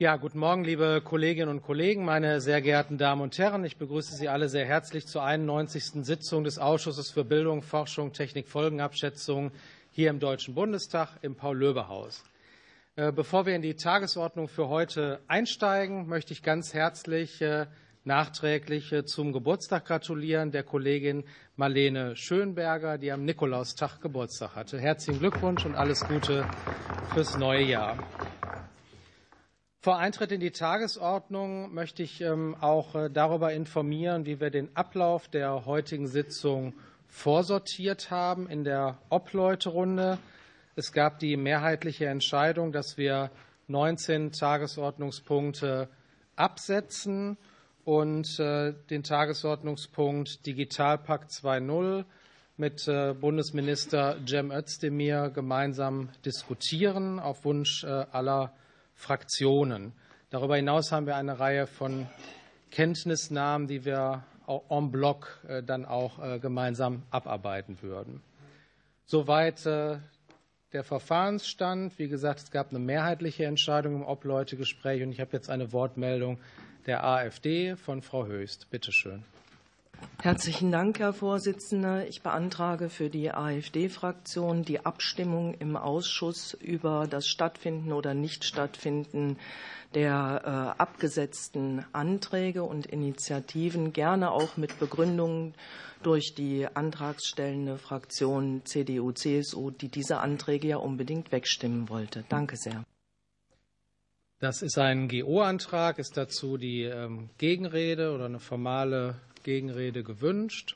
Ja, guten Morgen, liebe Kolleginnen und Kollegen, meine sehr geehrten Damen und Herren. Ich begrüße Sie alle sehr herzlich zur 91. Sitzung des Ausschusses für Bildung, Forschung, Technik, Folgenabschätzung hier im Deutschen Bundestag im Paul-Löbe-Haus. Bevor wir in die Tagesordnung für heute einsteigen, möchte ich ganz herzlich nachträglich zum Geburtstag gratulieren der Kollegin Marlene Schönberger, die am Nikolaustag Geburtstag hatte. Herzlichen Glückwunsch und alles Gute fürs neue Jahr. Vor Eintritt in die Tagesordnung möchte ich auch darüber informieren, wie wir den Ablauf der heutigen Sitzung vorsortiert haben in der Obleuterunde. Es gab die mehrheitliche Entscheidung, dass wir 19 Tagesordnungspunkte absetzen und den Tagesordnungspunkt Digitalpakt 2.0 mit Bundesminister Cem Özdemir gemeinsam diskutieren, auf Wunsch aller Fraktionen. Darüber hinaus haben wir eine Reihe von Kenntnisnahmen, die wir en bloc dann auch gemeinsam abarbeiten würden. Soweit der Verfahrensstand. Wie gesagt, es gab eine mehrheitliche Entscheidung im Obleutegespräch und ich habe jetzt eine Wortmeldung der AfD von Frau Höchst. Bitte schön. Herzlichen Dank, Herr Vorsitzender. Ich beantrage für die AfD-Fraktion die Abstimmung im Ausschuss über das Stattfinden oder Nichtstattfinden der abgesetzten Anträge und Initiativen, gerne auch mit Begründungen durch die antragstellende Fraktion CDU-CSU, die diese Anträge ja unbedingt wegstimmen wollte. Danke sehr. Das ist ein GO-Antrag. Ist dazu die Gegenrede oder eine formale Gegenrede gewünscht?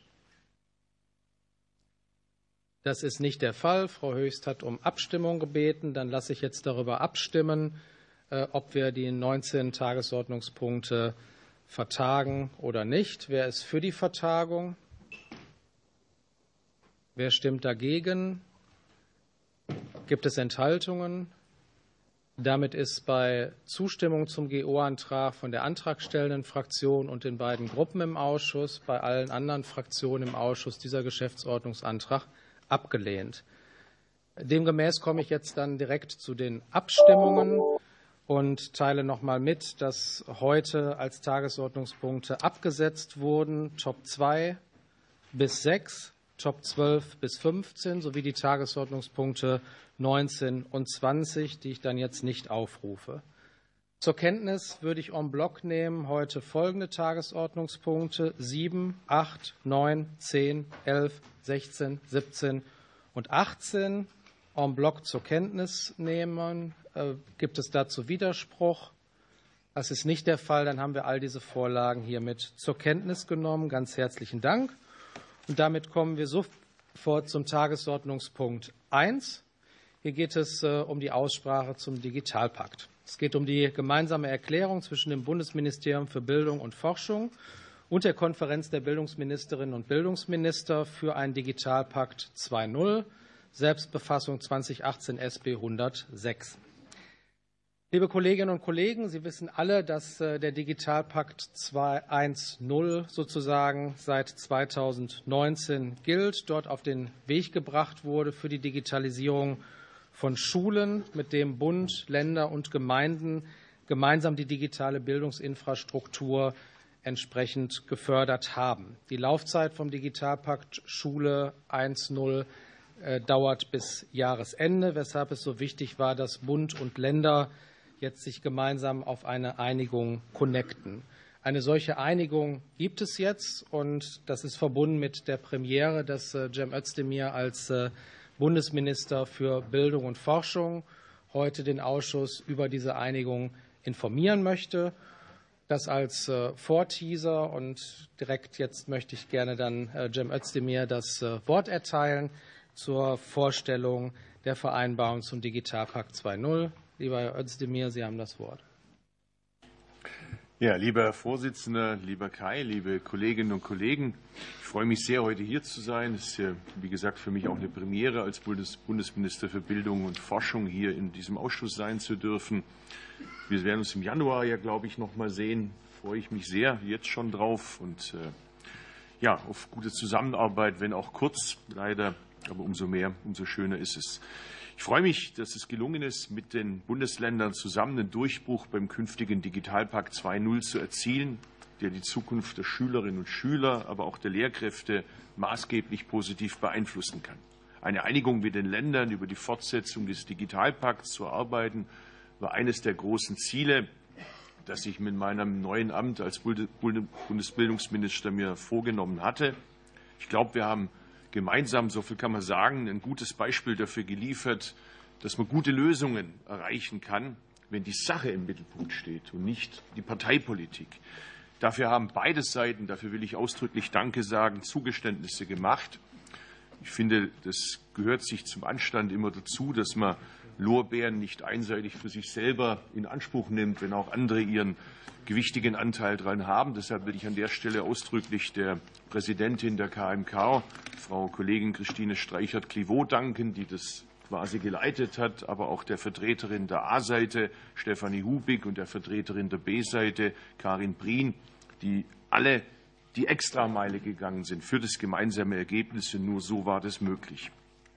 Das ist nicht der Fall. Frau Höchst hat um Abstimmung gebeten. Dann lasse ich jetzt darüber abstimmen, ob wir die 19 Tagesordnungspunkte vertagen oder nicht. Wer ist für die Vertagung? Wer stimmt dagegen? Gibt es Enthaltungen? Damit ist bei Zustimmung zum GO-Antrag von der antragstellenden Fraktion und den beiden Gruppen im Ausschuss, bei allen anderen Fraktionen im Ausschuss dieser Geschäftsordnungsantrag abgelehnt. Demgemäß komme ich jetzt dann direkt zu den Abstimmungen und teile noch mal mit, dass heute als Tagesordnungspunkte abgesetzt wurden Top 2 bis 6, Top 12 bis 15 sowie die Tagesordnungspunkte 19 und 20, die ich dann jetzt nicht aufrufe. Zur Kenntnis würde ich en bloc nehmen heute folgende Tagesordnungspunkte 7, 8, 9, 10, 11, 16, 17 und 18 en bloc zur Kenntnis nehmen. Gibt es dazu Widerspruch? Das ist nicht der Fall. Dann haben wir all diese Vorlagen hiermit zur Kenntnis genommen. Ganz herzlichen Dank. Und damit kommen wir sofort zum Tagesordnungspunkt 1. Hier geht es um die Aussprache zum Digitalpakt. Es geht um die gemeinsame Erklärung zwischen dem Bundesministerium für Bildung und Forschung und der Konferenz der Bildungsministerinnen und Bildungsminister für einen Digitalpakt 2.0, Selbstbefassung 2018 SB 106. Liebe Kolleginnen und Kollegen, Sie wissen alle, dass der Digitalpakt 2.1.0 sozusagen seit 2019 gilt, dort auf den Weg gebracht wurde für die Digitalisierung von Schulen, mit dem Bund, Länder und Gemeinden gemeinsam die digitale Bildungsinfrastruktur entsprechend gefördert haben. Die Laufzeit vom Digitalpakt Schule 1.0 dauert bis Jahresende, weshalb es so wichtig war, dass Bund und Länder jetzt sich gemeinsam auf eine Einigung connecten. Eine solche Einigung gibt es jetzt und das ist verbunden mit der Premiere, dass Cem Özdemir als Bundesminister für Bildung und Forschung heute den Ausschuss über diese Einigung informieren möchte. Das als Vorteaser und direkt jetzt möchte ich gerne dann Cem Özdemir das Wort erteilen zur Vorstellung der Vereinbarung zum Digitalpakt 2.0. Lieber Herr Özdemir, Sie haben das Wort. Ja, lieber Herr Vorsitzender, lieber Kai, liebe Kolleginnen und Kollegen, ich freue mich sehr, heute hier zu sein. Es ist ja, wie gesagt, für mich auch eine Premiere, als Bundesminister für Bildung und Forschung hier in diesem Ausschuss sein zu dürfen. Wir werden uns im Januar ja, glaube ich, noch mal sehen. Da freue ich mich sehr jetzt schon drauf und ja, auf gute Zusammenarbeit, wenn auch kurz, leider, aber umso mehr, umso schöner ist es. Ich freue mich, dass es gelungen ist, mit den Bundesländern zusammen einen Durchbruch beim künftigen Digitalpakt 2.0 zu erzielen, der die Zukunft der Schülerinnen und Schüler, aber auch der Lehrkräfte maßgeblich positiv beeinflussen kann. Eine Einigung mit den Ländern über die Fortsetzung des Digitalpakts zu erarbeiten, war eines der großen Ziele, das ich mit meinem neuen Amt als Bundesbildungsminister mir vorgenommen hatte. Ich glaube, wir haben gemeinsam, so viel kann man sagen, ein gutes Beispiel dafür geliefert, dass man gute Lösungen erreichen kann, wenn die Sache im Mittelpunkt steht und nicht die Parteipolitik. Dafür haben beide Seiten, dafür will ich ausdrücklich Danke sagen, Zugeständnisse gemacht. Ich finde, das gehört sich zum Anstand immer dazu, dass man Lorbeeren nicht einseitig für sich selber in Anspruch nimmt, wenn auch andere ihren gewichtigen Anteil daran haben. Deshalb will ich an der Stelle ausdrücklich der Präsidentin der KMK, Frau Kollegin Christine Streichert-Clivaux, danken, die das quasi geleitet hat, aber auch der Vertreterin der A-Seite, Stefanie Hubig, und der Vertreterin der B-Seite, Karin Prien, die alle die Extrameile gegangen sind für das gemeinsame Ergebnis. Und nur so war das möglich.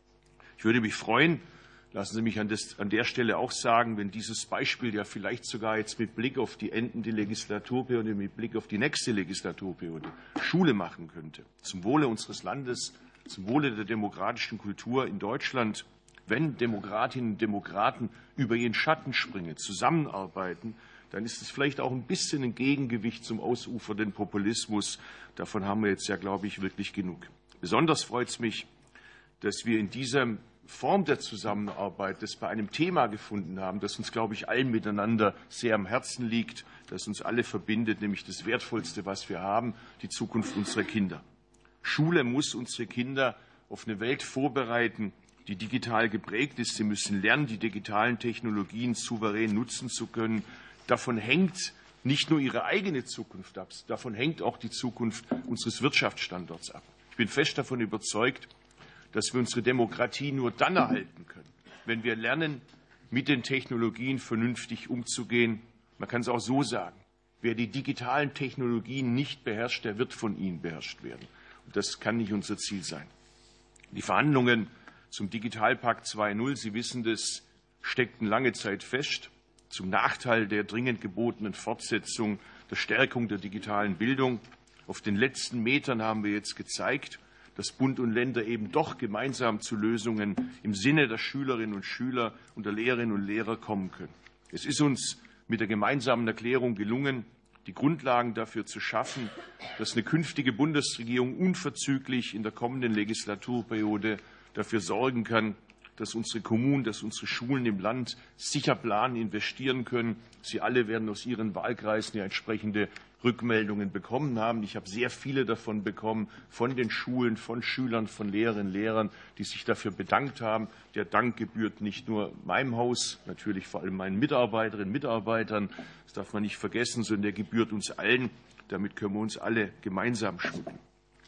Ich würde mich freuen, lassen Sie mich an der Stelle auch sagen, wenn dieses Beispiel ja vielleicht sogar jetzt mit Blick auf die endende Legislaturperiode, mit Blick auf die nächste Legislaturperiode Schule machen könnte, zum Wohle unseres Landes, zum Wohle der demokratischen Kultur in Deutschland. Wenn Demokratinnen und Demokraten über ihren Schatten springen, zusammenarbeiten, dann ist es vielleicht auch ein bisschen ein Gegengewicht zum ausufernden Populismus. Davon haben wir jetzt ja, glaube ich, wirklich genug. Besonders freut es mich, dass wir in dieser Form der Zusammenarbeit das bei einem Thema gefunden haben, das uns, glaube ich, allen miteinander sehr am Herzen liegt, das uns alle verbindet, nämlich das Wertvollste, was wir haben, die Zukunft unserer Kinder. Schule muss unsere Kinder auf eine Welt vorbereiten, die digital geprägt ist. Sie müssen lernen, die digitalen Technologien souverän nutzen zu können. Davon hängt nicht nur ihre eigene Zukunft ab, davon hängt auch die Zukunft unseres Wirtschaftsstandorts ab. Ich bin fest davon überzeugt, dass wir unsere Demokratie nur dann erhalten können, wenn wir lernen, mit den Technologien vernünftig umzugehen. Man kann es auch so sagen, wer die digitalen Technologien nicht beherrscht, der wird von ihnen beherrscht werden. Und das kann nicht unser Ziel sein. Die Verhandlungen zum Digitalpakt 2.0, Sie wissen das, steckten lange Zeit fest, zum Nachteil der dringend gebotenen Fortsetzung, der Stärkung der digitalen Bildung. Auf den letzten Metern haben wir jetzt gezeigt, dass Bund und Länder eben doch gemeinsam zu Lösungen im Sinne der Schülerinnen und Schüler und der Lehrerinnen und Lehrer kommen können. Es ist uns mit der gemeinsamen Erklärung gelungen, die Grundlagen dafür zu schaffen, dass eine künftige Bundesregierung unverzüglich in der kommenden Legislaturperiode dafür sorgen kann, dass unsere Kommunen, dass unsere Schulen im Land sicher planen, investieren können. Sie alle werden aus ihren Wahlkreisen ja entsprechende Rückmeldungen bekommen haben. Ich habe sehr viele davon bekommen, von den Schulen, von Schülern, von Lehrerinnen und Lehrern, die sich dafür bedankt haben. Der Dank gebührt nicht nur meinem Haus, natürlich vor allem meinen Mitarbeiterinnen und Mitarbeitern, das darf man nicht vergessen, sondern der gebührt uns allen. Damit können wir uns alle gemeinsam schmücken.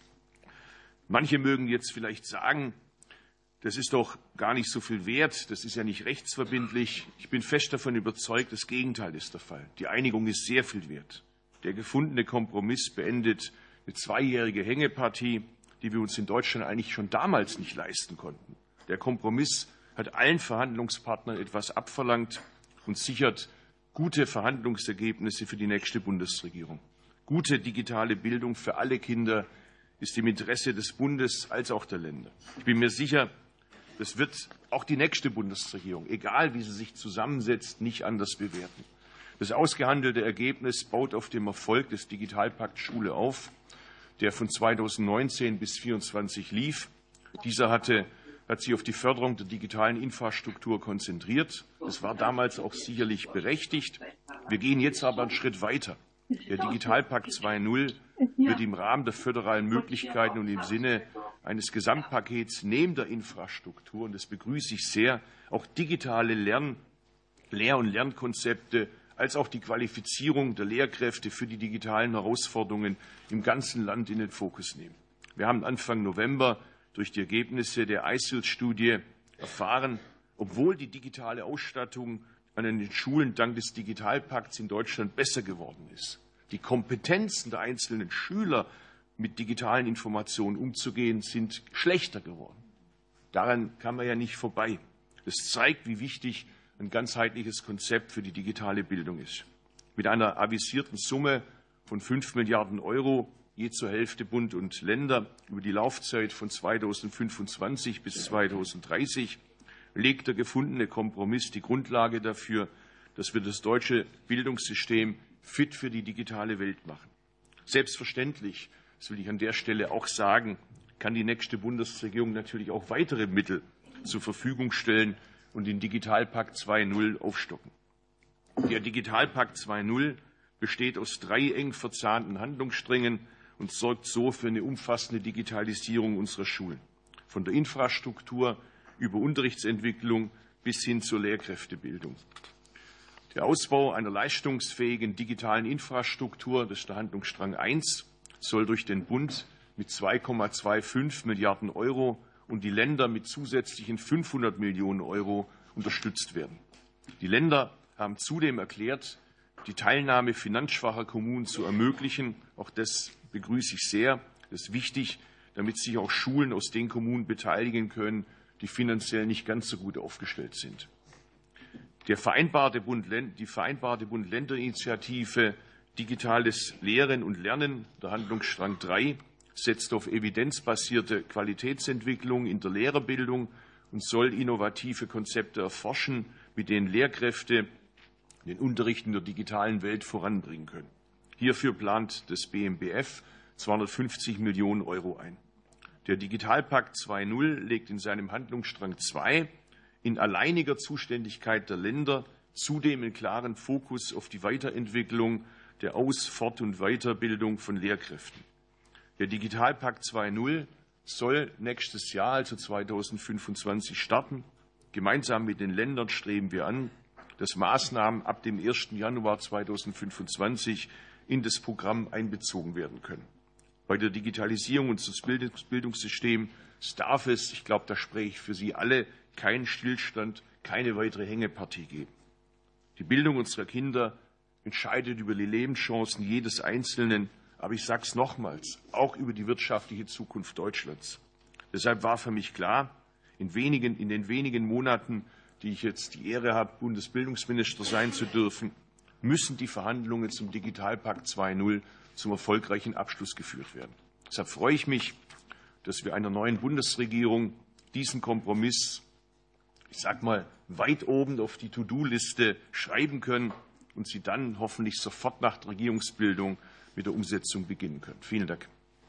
Manche mögen jetzt vielleicht sagen, das ist doch gar nicht so viel wert, das ist ja nicht rechtsverbindlich. Ich bin fest davon überzeugt, das Gegenteil ist der Fall. Die Einigung ist sehr viel wert. Der gefundene Kompromiss beendet eine 2-jährige Hängepartie, die wir uns in Deutschland eigentlich schon damals nicht leisten konnten. Der Kompromiss hat allen Verhandlungspartnern etwas abverlangt und sichert gute Verhandlungsergebnisse für die nächste Bundesregierung. Gute digitale Bildung für alle Kinder ist im Interesse des Bundes als auch der Länder. Ich bin mir sicher, das wird auch die nächste Bundesregierung, egal wie sie sich zusammensetzt, nicht anders bewerten. Das ausgehandelte Ergebnis baut auf dem Erfolg des Digitalpakts Schule auf, der von 2019 bis 2024 lief. Dieser hat sich auf die Förderung der digitalen Infrastruktur konzentriert. Das war damals auch sicherlich berechtigt. Wir gehen jetzt aber einen Schritt weiter. Der Digitalpakt 2.0 wird im Rahmen der föderalen Möglichkeiten und im Sinne eines Gesamtpakets neben der Infrastruktur, und das begrüße ich sehr, auch digitale Lehr- und Lernkonzepte als auch die Qualifizierung der Lehrkräfte für die digitalen Herausforderungen im ganzen Land in den Fokus nehmen. Wir haben Anfang November durch die Ergebnisse der ISIL-Studie erfahren, obwohl die digitale Ausstattung an den Schulen dank des Digitalpakts in Deutschland besser geworden ist, die Kompetenzen der einzelnen Schüler mit digitalen Informationen umzugehen, sind schlechter geworden. Daran kann man ja nicht vorbei. Das zeigt, wie wichtig ein ganzheitliches Konzept für die digitale Bildung ist. Mit einer avisierten Summe von 5 Milliarden Euro, je zur Hälfte Bund und Länder, über die Laufzeit von 2025 bis 2030, legt der gefundene Kompromiss die Grundlage dafür, dass wir das deutsche Bildungssystem fit für die digitale Welt machen. Selbstverständlich, das will ich an der Stelle auch sagen, kann die nächste Bundesregierung natürlich auch weitere Mittel zur Verfügung stellen und den Digitalpakt 2.0 aufstocken. Der Digitalpakt 2.0 besteht aus 3 eng verzahnten Handlungssträngen und sorgt so für eine umfassende Digitalisierung unserer Schulen. Von der Infrastruktur über Unterrichtsentwicklung bis hin zur Lehrkräftebildung. Der Ausbau einer leistungsfähigen digitalen Infrastruktur, das ist der Handlungsstrang 1, soll durch den Bund mit 2,25 Milliarden Euro und die Länder mit zusätzlichen 500 Millionen Euro unterstützt werden. Die Länder haben zudem erklärt, die Teilnahme finanzschwacher Kommunen zu ermöglichen. Auch das begrüße ich sehr. Das ist wichtig, damit sich auch Schulen aus den Kommunen beteiligen können, die finanziell nicht ganz so gut aufgestellt sind. Die vereinbarte Bund-Länder-Initiative Digitales Lehren und Lernen, der Handlungsstrang 3, setzt auf evidenzbasierte Qualitätsentwicklung in der Lehrerbildung und soll innovative Konzepte erforschen, mit denen Lehrkräfte den Unterricht in der digitalen Welt voranbringen können. Hierfür plant das BMBF 250 Millionen Euro ein. Der Digitalpakt 2.0 legt in seinem Handlungsstrang 2 in alleiniger Zuständigkeit der Länder zudem einen klaren Fokus auf die Weiterentwicklung der Aus-, Fort- und Weiterbildung von Lehrkräften. Der Digitalpakt 2.0 soll nächstes Jahr, also 2025, starten. Gemeinsam mit den Ländern streben wir an, dass Maßnahmen ab dem 1. Januar 2025 in das Programm einbezogen werden können. Bei der Digitalisierung unseres Bildungssystems darf es, ich glaube, da spreche ich für Sie alle, keinen Stillstand, keine weitere Hängepartie geben. Die Bildung unserer Kinder entscheidet über die Lebenschancen jedes Einzelnen, aber ich sage es nochmals, auch über die wirtschaftliche Zukunft Deutschlands. Deshalb war für mich klar, in den wenigen Monaten, die ich jetzt die Ehre habe, Bundesbildungsminister sein zu dürfen, müssen die Verhandlungen zum Digitalpakt 2.0 zum erfolgreichen Abschluss geführt werden. Deshalb freue ich mich, dass wir einer neuen Bundesregierung diesen Kompromiss, ich sage mal, weit oben auf die To-Do-Liste schreiben können und sie dann hoffentlich sofort nach der Regierungsbildung mit der Umsetzung beginnen können. Vielen Dank.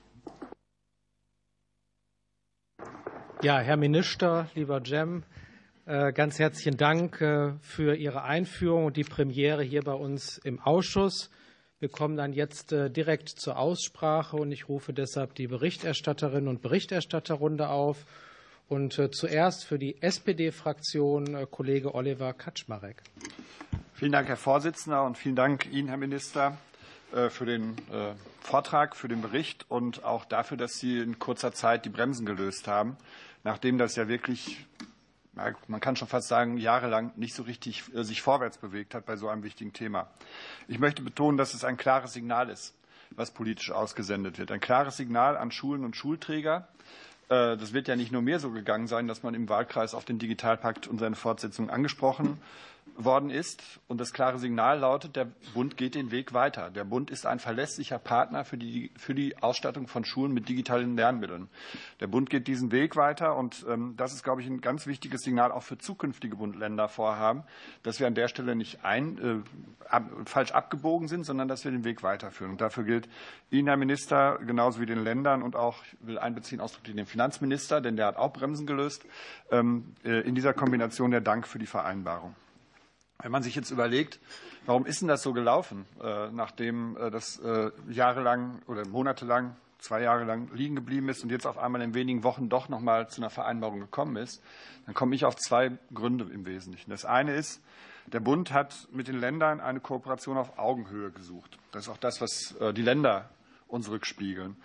Ja, Herr Minister, lieber Cem, ganz herzlichen Dank für Ihre Einführung und die Premiere hier bei uns im Ausschuss. Wir kommen dann jetzt direkt zur Aussprache und ich rufe deshalb die Berichterstatterinnen und Berichterstatterrunde auf. Und zuerst für die SPD-Fraktion Kollege Oliver Kaczmarek. Vielen Dank, Herr Vorsitzender, und vielen Dank Ihnen, Herr Minister, für den Vortrag, für den Bericht und auch dafür, dass Sie in kurzer Zeit die Bremsen gelöst haben, nachdem das ja wirklich, man kann schon fast sagen, jahrelang nicht so richtig sich vorwärts bewegt hat bei so einem wichtigen Thema. Ich möchte betonen, dass es ein klares Signal ist, was politisch ausgesendet wird. Ein klares Signal an Schulen und Schulträger. Das wird ja nicht nur mir so gegangen sein, dass man im Wahlkreis auf den Digitalpakt und seine Fortsetzung angesprochen worden ist. Und das klare Signal lautet, der Bund geht den Weg weiter. Der Bund ist ein verlässlicher Partner für die Ausstattung von Schulen mit digitalen Lernmitteln. Der Bund geht diesen Weg weiter. Und das ist, glaube ich, ein ganz wichtiges Signal auch für zukünftige Bund-Länder-Vorhaben, dass wir an der Stelle nicht falsch abgebogen sind, sondern dass wir den Weg weiterführen. Und dafür gilt Ihnen, Herr Minister, genauso wie den Ländern und auch, ich will einbeziehen ausdrücklich den Finanzminister, denn der hat auch Bremsen gelöst, in dieser Kombination der Dank für die Vereinbarung. Wenn man sich jetzt überlegt, warum ist denn das so gelaufen, nachdem das jahrelang oder monatelang, 2 Jahre lang liegen geblieben ist und jetzt auf einmal in wenigen Wochen doch noch mal zu einer Vereinbarung gekommen ist, dann komme ich auf 2 Gründe im Wesentlichen. Das eine ist, der Bund hat mit den Ländern eine Kooperation auf Augenhöhe gesucht. Das ist auch das, was die Länder uns rückspiegeln.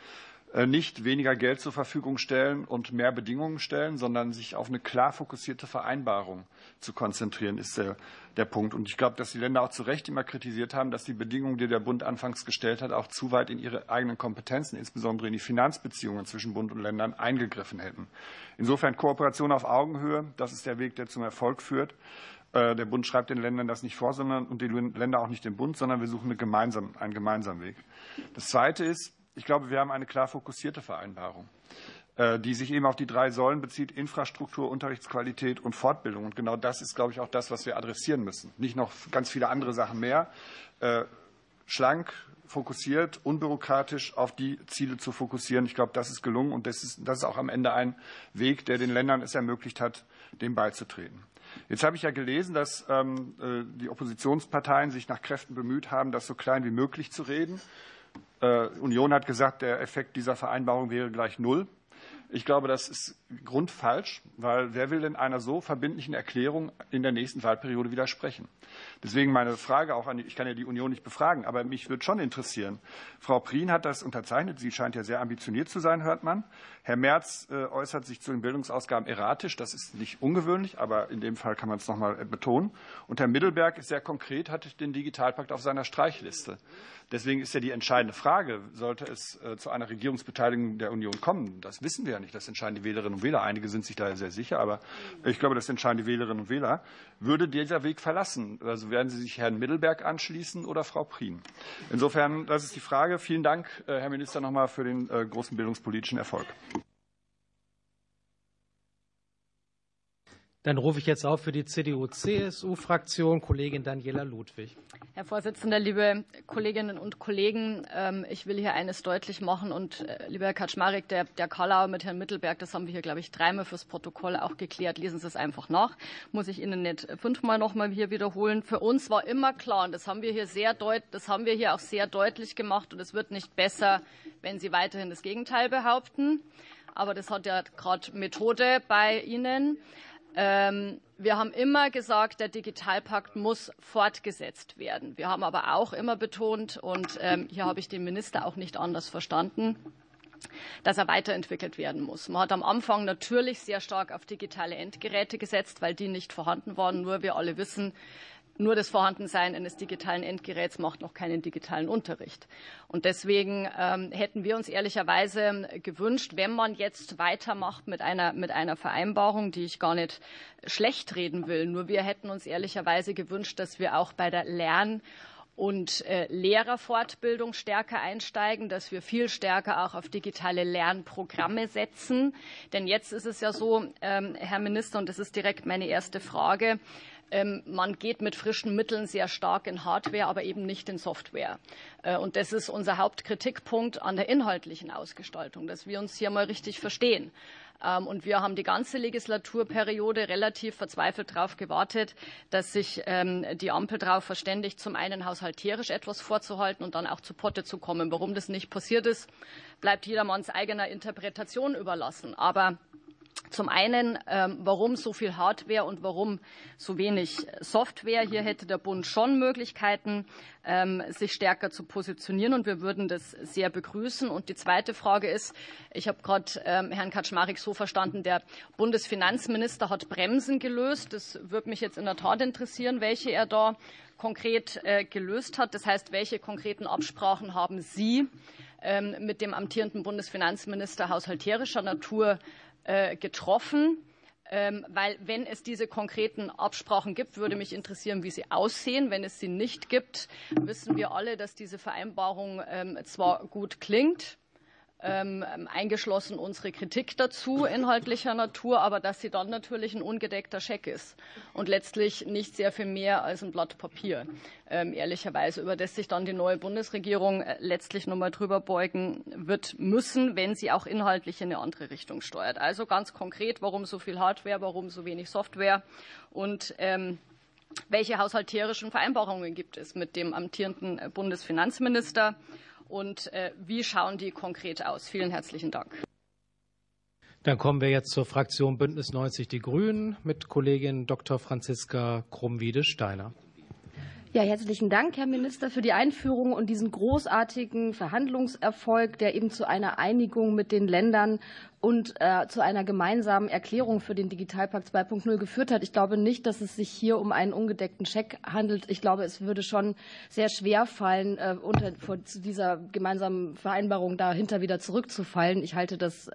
nicht weniger Geld zur Verfügung stellen und mehr Bedingungen stellen, sondern sich auf eine klar fokussierte Vereinbarung zu konzentrieren, ist der Punkt. Und ich glaube, dass die Länder auch zu Recht immer kritisiert haben, dass die Bedingungen, die der Bund anfangs gestellt hat, auch zu weit in ihre eigenen Kompetenzen, insbesondere in die Finanzbeziehungen zwischen Bund und Ländern, eingegriffen hätten. Insofern Kooperation auf Augenhöhe, das ist der Weg, der zum Erfolg führt. Der Bund schreibt den Ländern das nicht vor, und die Länder auch nicht den Bund, sondern wir suchen einen gemeinsamen Weg. Das Zweite ist, ich glaube, wir haben eine klar fokussierte Vereinbarung, die sich eben auf die 3 Säulen bezieht: Infrastruktur, Unterrichtsqualität und Fortbildung. Und genau das ist, glaube ich, auch das, was wir adressieren müssen. Nicht noch ganz viele andere Sachen mehr. Schlank, fokussiert, unbürokratisch auf die Ziele zu fokussieren. Ich glaube, das ist gelungen, und das ist auch am Ende ein Weg, der den Ländern es ermöglicht hat, dem beizutreten. Jetzt habe ich ja gelesen, dass die Oppositionsparteien sich nach Kräften bemüht haben, das so klein wie möglich zu reden. Union hat gesagt, der Effekt dieser Vereinbarung wäre gleich 0. Ich glaube, das ist grundfalsch, weil wer will denn einer so verbindlichen Erklärung in der nächsten Wahlperiode widersprechen? Deswegen meine Frage auch ich kann ja die Union nicht befragen, aber mich würde schon interessieren. Frau Prien hat das unterzeichnet. Sie scheint ja sehr ambitioniert zu sein, hört man. Herr Merz äußert sich zu den Bildungsausgaben erratisch. Das ist nicht ungewöhnlich, aber in dem Fall kann man es noch mal betonen. Und Herr Middelberg ist sehr konkret, hat den Digitalpakt auf seiner Streichliste. Deswegen ist ja die entscheidende Frage, sollte es zu einer Regierungsbeteiligung der Union kommen? Das wissen wir ja nicht. Das entscheiden die Wählerinnen und Wähler. Einige sind sich da sehr sicher, aber ich glaube, das entscheiden die Wählerinnen und Wähler. Würde dieser Weg verlassen? Also werden Sie sich Herrn Middelberg anschließen oder Frau Prien? Insofern, das ist die Frage. Vielen Dank, Herr Minister, noch mal für den großen bildungspolitischen Erfolg. Dann rufe ich jetzt auf für die CDU-CSU-Fraktion Kollegin Daniela Ludwig. Herr Vorsitzender, liebe Kolleginnen und Kollegen, ich will hier eines deutlich machen. Und lieber Herr Kaczmarek, der Kalauer mit Herrn Middelberg, das haben wir hier, glaube ich, 3-mal fürs Protokoll auch geklärt. Lesen Sie es einfach nach. Muss ich Ihnen nicht 5-mal noch mal hier wiederholen. Für uns war immer klar, und das haben wir hier auch sehr deutlich gemacht, und es wird nicht besser, wenn Sie weiterhin das Gegenteil behaupten. Aber das hat ja gerade Methode bei Ihnen. Wir haben immer gesagt, der Digitalpakt muss fortgesetzt werden. Wir haben aber auch immer betont, und hier habe ich den Minister auch nicht anders verstanden, dass er weiterentwickelt werden muss. Man hat am Anfang natürlich sehr stark auf digitale Endgeräte gesetzt, weil die nicht vorhanden waren. Nur wir alle wissen, nur das Vorhandensein eines digitalen Endgeräts macht noch keinen digitalen Unterricht. Und deswegen hätten wir uns ehrlicherweise gewünscht, wenn man jetzt weitermacht mit einer Vereinbarung, die ich gar nicht schlecht reden will, nur wir hätten uns ehrlicherweise gewünscht, dass wir auch bei der Lern- und Lehrerfortbildung stärker einsteigen, dass wir viel stärker auch auf digitale Lernprogramme setzen. Denn jetzt ist es ja so, Herr Minister, und das ist direkt meine erste Frage, man geht mit frischen Mitteln sehr stark in Hardware, aber eben nicht in Software. Und das ist unser Hauptkritikpunkt an der inhaltlichen Ausgestaltung, dass wir uns hier mal richtig verstehen. Und wir haben die ganze Legislaturperiode relativ verzweifelt darauf gewartet, dass sich die Ampel darauf verständigt, zum einen haushalterisch etwas vorzuhalten und dann auch zu Potte zu kommen. Warum das nicht passiert ist, bleibt jedermanns eigener Interpretation überlassen. Aber zum einen, warum so viel Hardware und warum so wenig Software? Hier hätte der Bund schon Möglichkeiten, sich stärker zu positionieren, und wir würden das sehr begrüßen. Und die zweite Frage ist, ich habe gerade Herrn Kaczmarek so verstanden, der Bundesfinanzminister hat Bremsen gelöst. Das würde mich jetzt in der Tat interessieren, welche er da konkret gelöst hat. Das heißt, welche konkreten Absprachen haben Sie mit dem amtierenden Bundesfinanzminister haushalterischer Natur getroffen, weil wenn es diese konkreten Absprachen gibt, würde mich interessieren, wie sie aussehen. Wenn es sie nicht gibt, wissen wir alle, dass diese Vereinbarung zwar gut klingt, eingeschlossen unsere Kritik dazu inhaltlicher Natur, aber dass sie dann natürlich ein ungedeckter Scheck ist und letztlich nicht sehr viel mehr als ein Blatt Papier, ehrlicherweise, über das sich dann die neue Bundesregierung letztlich nochmal drüber beugen wird müssen, wenn sie auch inhaltlich in eine andere Richtung steuert. Also ganz konkret, warum so viel Hardware, warum so wenig Software und welche haushalterischen Vereinbarungen gibt es mit dem amtierenden Bundesfinanzminister? Und wie schauen die konkret aus? Vielen herzlichen Dank. Dann kommen wir jetzt zur Fraktion Bündnis 90 Die Grünen mit Kollegin Dr. Franziska Krumm-Wiedesteiner. Ja, herzlichen Dank, Herr Minister, für die Einführung und diesen großartigen Verhandlungserfolg, der eben zu einer Einigung mit den Ländern und zu einer gemeinsamen Erklärung für den Digitalpakt 2.0 geführt hat. Ich glaube nicht, dass es sich hier um einen ungedeckten Scheck handelt. Ich glaube, es würde schon sehr schwer fallen, zu dieser gemeinsamen Vereinbarung dahinter wieder zurückzufallen. Ich halte das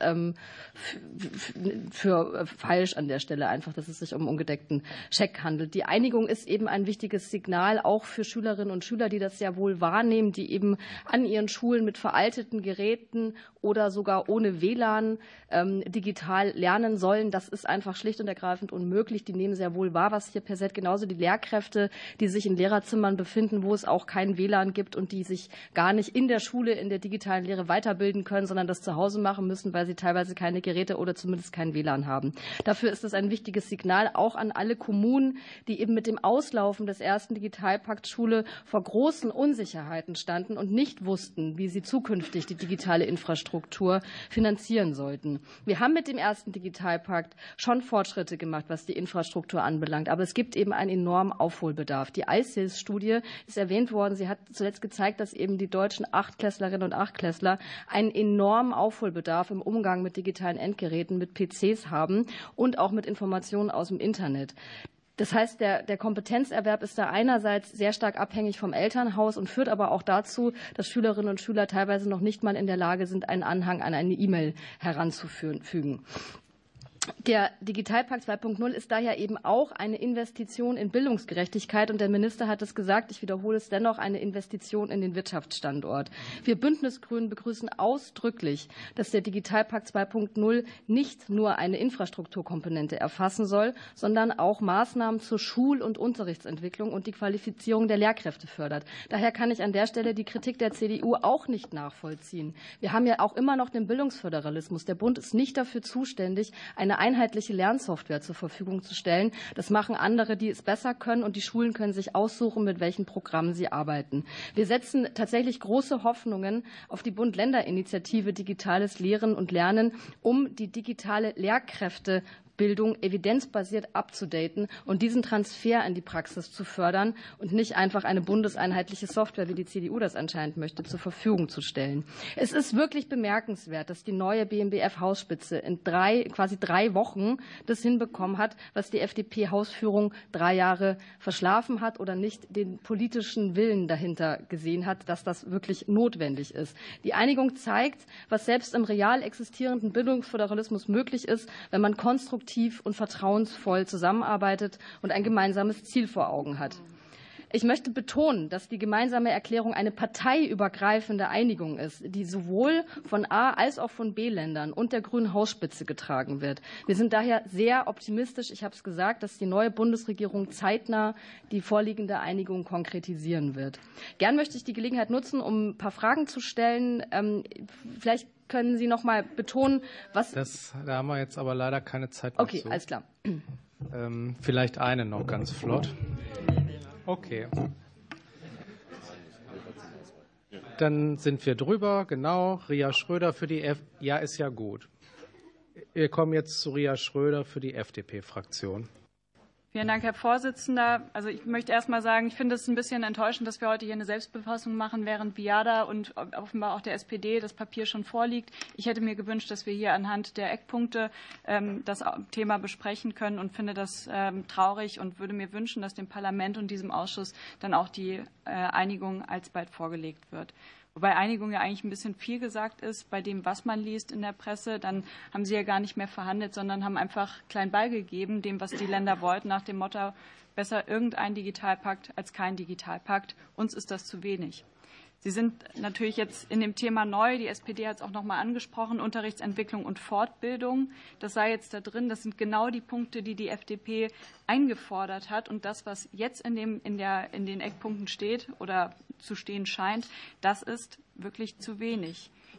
für falsch an der Stelle einfach, dass es sich um ungedeckten Scheck handelt. Die Einigung ist eben ein wichtiges Signal, auch für Schülerinnen und Schüler, die das sehr wohl wahrnehmen, die eben an ihren Schulen mit veralteten Geräten oder sogar ohne WLAN digital lernen sollen. Das ist einfach schlicht und ergreifend unmöglich. Die nehmen sehr wohl wahr, was hier passiert. Genauso die Lehrkräfte, die sich in Lehrerzimmern befinden, wo es auch kein WLAN gibt und die sich gar nicht in der Schule, in der digitalen Lehre weiterbilden können, sondern das zu Hause machen müssen, weil sie teilweise keine Geräte oder zumindest kein WLAN haben. Dafür ist es ein wichtiges Signal auch an alle Kommunen, die eben mit dem Auslaufen des ersten Digitalpakts Schule vor großen Unsicherheiten standen und nicht wussten, wie sie zukünftig die digitale Infrastruktur finanzieren sollten. Wir haben mit dem ersten Digitalpakt schon Fortschritte gemacht, was die Infrastruktur anbelangt. Aber es gibt eben einen enormen Aufholbedarf. Die ICIS-Studie ist erwähnt worden. Sie hat zuletzt gezeigt, dass eben die deutschen Achtklässlerinnen und Achtklässler einen enormen Aufholbedarf im Umgang mit digitalen Endgeräten, mit PCs haben und auch mit Informationen aus dem Internet. Das heißt, der Kompetenzerwerb ist da einerseits sehr stark abhängig vom Elternhaus und führt aber auch dazu, dass Schülerinnen und Schüler teilweise noch nicht mal in der Lage sind, einen Anhang an eine E-Mail heranzufügen. Der Digitalpakt 2.0 ist daher eben auch eine Investition in Bildungsgerechtigkeit. Und der Minister hat es gesagt, ich wiederhole es dennoch, eine Investition in den Wirtschaftsstandort. Wir Bündnisgrünen begrüßen ausdrücklich, dass der Digitalpakt 2.0 nicht nur eine Infrastrukturkomponente erfassen soll, sondern auch Maßnahmen zur Schul- und Unterrichtsentwicklung und die Qualifizierung der Lehrkräfte fördert. Daher kann ich an der Stelle die Kritik der CDU auch nicht nachvollziehen. Wir haben ja auch immer noch den Bildungsföderalismus. Der Bund ist nicht dafür zuständig, eine einheitliche Lernsoftware zur Verfügung zu stellen. Das machen andere, die es besser können, und die Schulen können sich aussuchen, mit welchen Programmen sie arbeiten. Wir setzen tatsächlich große Hoffnungen auf die Bund-Länder-Initiative Digitales Lehren und Lernen, um die digitale Lehrkräftebildung evidenzbasiert abzudaten und diesen Transfer in die Praxis zu fördern und nicht einfach eine bundeseinheitliche Software, wie die CDU das anscheinend möchte, zur Verfügung zu stellen. Es ist wirklich bemerkenswert, dass die neue BMBF-Hausspitze in quasi drei Wochen das hinbekommen hat, was die FDP-Hausführung 3 Jahre verschlafen hat oder nicht den politischen Willen dahinter gesehen hat, dass das wirklich notwendig ist. Die Einigung zeigt, was selbst im real existierenden Bildungsföderalismus möglich ist, wenn man konstruktiv und vertrauensvoll zusammenarbeitet und ein gemeinsames Ziel vor Augen hat. Ich möchte betonen, dass die gemeinsame Erklärung eine parteiübergreifende Einigung ist, die sowohl von A- als auch von B-Ländern und der grünen Hausspitze getragen wird. Wir sind daher sehr optimistisch, ich habe es gesagt, dass die neue Bundesregierung zeitnah die vorliegende Einigung konkretisieren wird. Gern möchte ich die Gelegenheit nutzen, um ein paar Fragen zu stellen. Vielleicht können Sie noch mal betonen, was... Da haben wir jetzt aber leider keine Zeit mehr. Okay, alles klar. Vielleicht eine noch ganz flott. Okay. Dann sind wir drüber, genau. Ria Schröder für die Ja, ist ja gut. Wir kommen jetzt zu Ria Schröder für die FDP-Fraktion. Vielen Dank, Herr Vorsitzender. Also ich möchte erst mal sagen, ich finde es ein bisschen enttäuschend, dass wir heute hier eine Selbstbefassung machen, während Viada und offenbar auch der SPD das Papier schon vorliegt. Ich hätte mir gewünscht, dass wir hier anhand der Eckpunkte das Thema besprechen können und finde das traurig und würde mir wünschen, dass dem Parlament und diesem Ausschuss dann auch die Einigung alsbald vorgelegt wird. Wobei Einigung ja eigentlich ein bisschen viel gesagt ist bei dem, was man liest in der Presse. Dann haben Sie ja gar nicht mehr verhandelt, sondern haben einfach klein beigegeben, dem, was die Länder wollten, nach dem Motto, besser irgendein Digitalpakt als kein Digitalpakt. Uns ist das zu wenig. Sie sind natürlich jetzt in dem Thema neu. Die SPD hat es auch noch mal angesprochen, Unterrichtsentwicklung und Fortbildung. Das sei jetzt da drin. Das sind genau die Punkte, die die FDP eingefordert hat. Und das, was jetzt in den Eckpunkten steht oder zu stehen scheint, das ist wirklich zu wenig.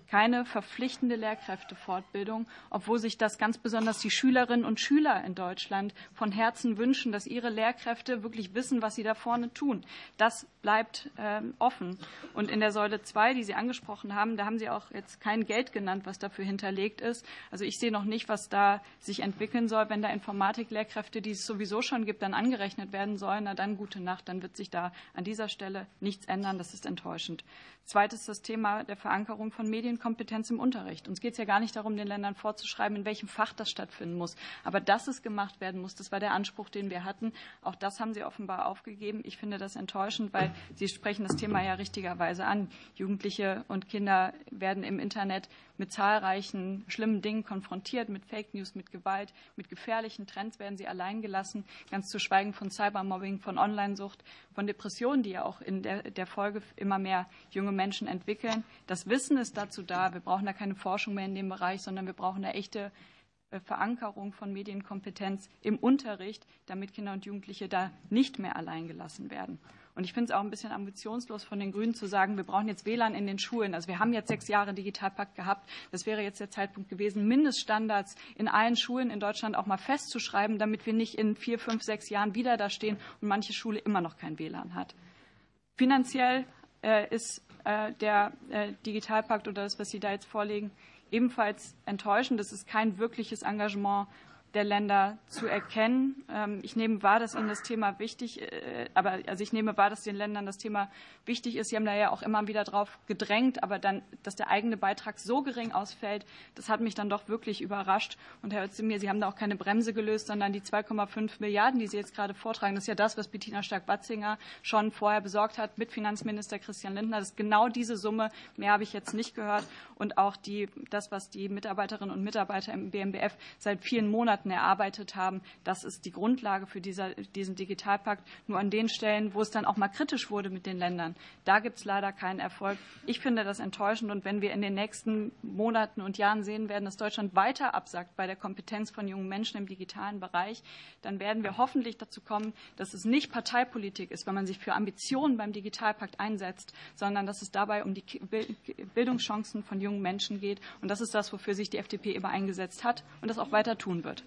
keine verpflichtende Lehrkräftefortbildung, obwohl sich das ganz besonders die Schülerinnen und Schüler in Deutschland von Herzen wünschen, dass ihre Lehrkräfte wirklich wissen, was sie da vorne tun. Das bleibt offen. Und in der Säule 2, die Sie angesprochen haben, da haben Sie auch jetzt kein Geld genannt, was dafür hinterlegt ist. Also ich sehe noch nicht, was da sich entwickeln soll, wenn da Informatiklehrkräfte, die es sowieso schon gibt, dann angerechnet werden sollen. Na dann gute Nacht, dann wird sich da an dieser Stelle nichts ändern. Das ist enttäuschend. Zweites das Thema der Verankerung von Medienkompetenz im Unterricht. Uns geht es ja gar nicht darum, den Ländern vorzuschreiben, in welchem Fach das stattfinden muss. Aber dass es gemacht werden muss, das war der Anspruch, den wir hatten. Auch das haben Sie offenbar aufgegeben. Ich finde das enttäuschend, weil Sie sprechen das Thema ja richtigerweise an. Jugendliche und Kinder werden im Internet mit zahlreichen schlimmen Dingen konfrontiert, mit Fake News, mit Gewalt, mit gefährlichen Trends werden sie allein gelassen, ganz zu schweigen von Cybermobbing, von Onlinesucht, von Depressionen, die ja auch in der Folge immer mehr junge Menschen entwickeln. Das Wissen ist dazu da. Wir brauchen da keine Forschung mehr in dem Bereich, sondern wir brauchen eine echte Verankerung von Medienkompetenz im Unterricht, damit Kinder und Jugendliche da nicht mehr allein gelassen werden. Und ich finde es auch ein bisschen ambitionslos von den Grünen zu sagen, wir brauchen jetzt WLAN in den Schulen. Also wir haben jetzt 6 Jahre Digitalpakt gehabt. Das wäre jetzt der Zeitpunkt gewesen, Mindeststandards in allen Schulen in Deutschland auch mal festzuschreiben, damit wir nicht in 4, 5, 6 Jahren wieder da stehen und manche Schule immer noch kein WLAN hat. Finanziell ist der Digitalpakt oder das, was Sie da jetzt vorlegen, ebenfalls enttäuschend. Das ist kein wirkliches Engagement der Länder zu erkennen. Ich nehme wahr, dass Ihnen das Thema wichtig ist, ich nehme wahr, dass den Ländern das Thema wichtig ist. Sie haben da ja auch immer wieder drauf gedrängt, aber dann, dass der eigene Beitrag so gering ausfällt, das hat mich dann doch wirklich überrascht. Und Herr Özdemir, Sie haben da auch keine Bremse gelöst, sondern die 2,5 Milliarden, die Sie jetzt gerade vortragen, das ist ja das, was Bettina Stark-Watzinger schon vorher besorgt hat mit Finanzminister Christian Lindner. Das ist genau diese Summe. Mehr habe ich jetzt nicht gehört. Und auch das, was die Mitarbeiterinnen und Mitarbeiter im BMBF seit vielen Monaten erarbeitet haben, das ist die Grundlage für diesen Digitalpakt. Nur an den Stellen, wo es dann auch mal kritisch wurde mit den Ländern, da gibt es leider keinen Erfolg. Ich finde das enttäuschend. Und wenn wir in den nächsten Monaten und Jahren sehen werden, dass Deutschland weiter absackt bei der Kompetenz von jungen Menschen im digitalen Bereich, dann werden wir hoffentlich dazu kommen, dass es nicht Parteipolitik ist, wenn man sich für Ambitionen beim Digitalpakt einsetzt, sondern dass es dabei um die Bildungschancen von jungen Menschen geht. Und das ist das, wofür sich die FDP immer eingesetzt hat und das auch weiter tun wird.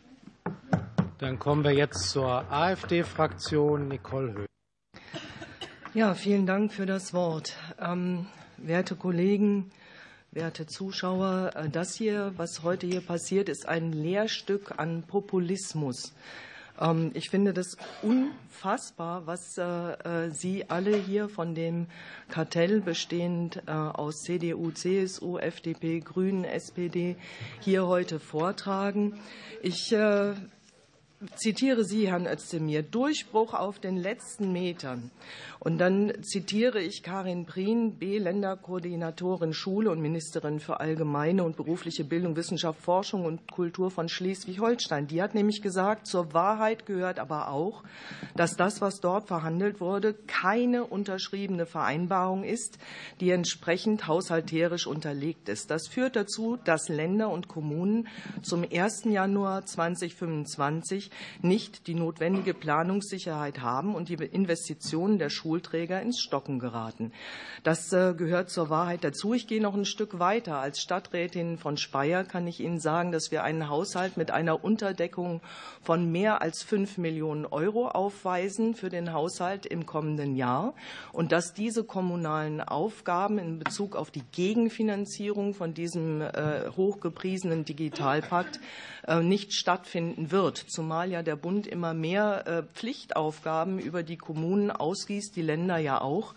Dann kommen wir jetzt zur AfD-Fraktion. Nicole Höh. Ja, vielen Dank für das Wort. Werte Kollegen, werte Zuschauer, das hier, was heute hier passiert, ist ein Lehrstück an Populismus. Ich finde das unfassbar, was Sie alle hier von dem Kartell bestehend aus CDU, CSU, FDP, Grünen, SPD hier heute vortragen. Ich zitiere Sie, Herrn Özdemir, Durchbruch auf den letzten Metern. Und dann zitiere ich Karin Prien, B-Länderkoordinatorin Schule und Ministerin für allgemeine und berufliche Bildung, Wissenschaft, Forschung und Kultur von Schleswig-Holstein. Die hat nämlich gesagt, zur Wahrheit gehört aber auch, dass das, was dort verhandelt wurde, keine unterschriebene Vereinbarung ist, die entsprechend haushalterisch unterlegt ist. Das führt dazu, dass Länder und Kommunen zum 1. Januar 2025 nicht die notwendige Planungssicherheit haben und die Investitionen der Schulträger ins Stocken geraten. Das gehört zur Wahrheit dazu. Ich gehe noch ein Stück weiter. Als Stadträtin von Speyer kann ich Ihnen sagen, dass wir einen Haushalt mit einer Unterdeckung von mehr als 5 Millionen Euro aufweisen für den Haushalt im kommenden Jahr und dass diese kommunalen Aufgaben in Bezug auf die Gegenfinanzierung von diesem hochgepriesenen Digitalpakt nicht stattfinden wird, zumal ja der Bund immer mehr Pflichtaufgaben über die Kommunen ausgießt, die Länder ja auch,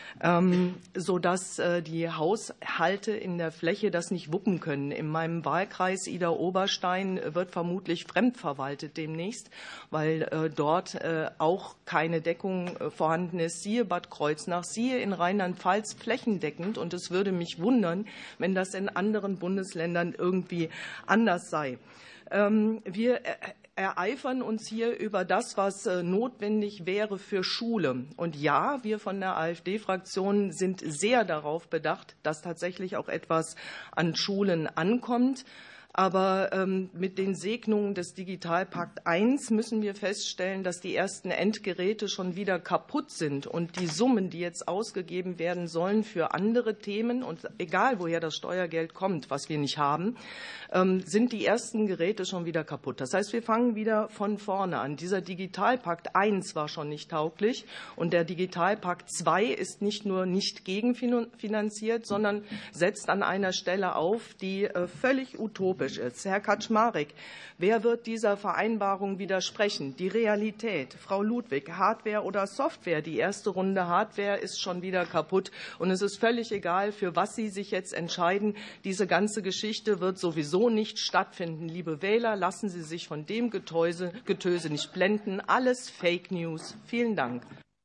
sodass die Haushalte in der Fläche das nicht wuppen können. In meinem Wahlkreis Idar-Oberstein wird vermutlich fremdverwaltet demnächst, weil dort auch keine Deckung vorhanden ist. Siehe Bad Kreuznach, siehe in Rheinland-Pfalz flächendeckend. Und es würde mich wundern, wenn das in anderen Bundesländern irgendwie anders sei. Wir ereifern uns hier über das, was notwendig wäre für Schule. Und ja, wir von der AfD-Fraktion sind sehr darauf bedacht, dass tatsächlich auch etwas an Schulen ankommt. Aber mit den Segnungen des Digitalpakt I müssen wir feststellen, dass die ersten Endgeräte schon wieder kaputt sind. Und die Summen, die jetzt ausgegeben werden sollen für andere Themen, und egal woher das Steuergeld kommt, was wir nicht haben, sind die ersten Geräte schon wieder kaputt. Das heißt, wir fangen wieder von vorne an. Dieser Digitalpakt I war schon nicht tauglich. Und der Digitalpakt II ist nicht nur nicht gegenfinanziert, sondern setzt an einer Stelle auf, die völlig utopisch ist. Herr Kaczmarek, wer wird dieser Vereinbarung widersprechen? Die Realität. Frau Ludwig, Hardware oder Software? Die erste Runde Hardware ist schon wieder kaputt. Und es ist völlig egal, für was Sie sich jetzt entscheiden. Diese ganze Geschichte wird sowieso nicht stattfinden. Liebe Wähler, lassen Sie sich von dem Getöse nicht blenden. Alles Fake News. Vielen Dank.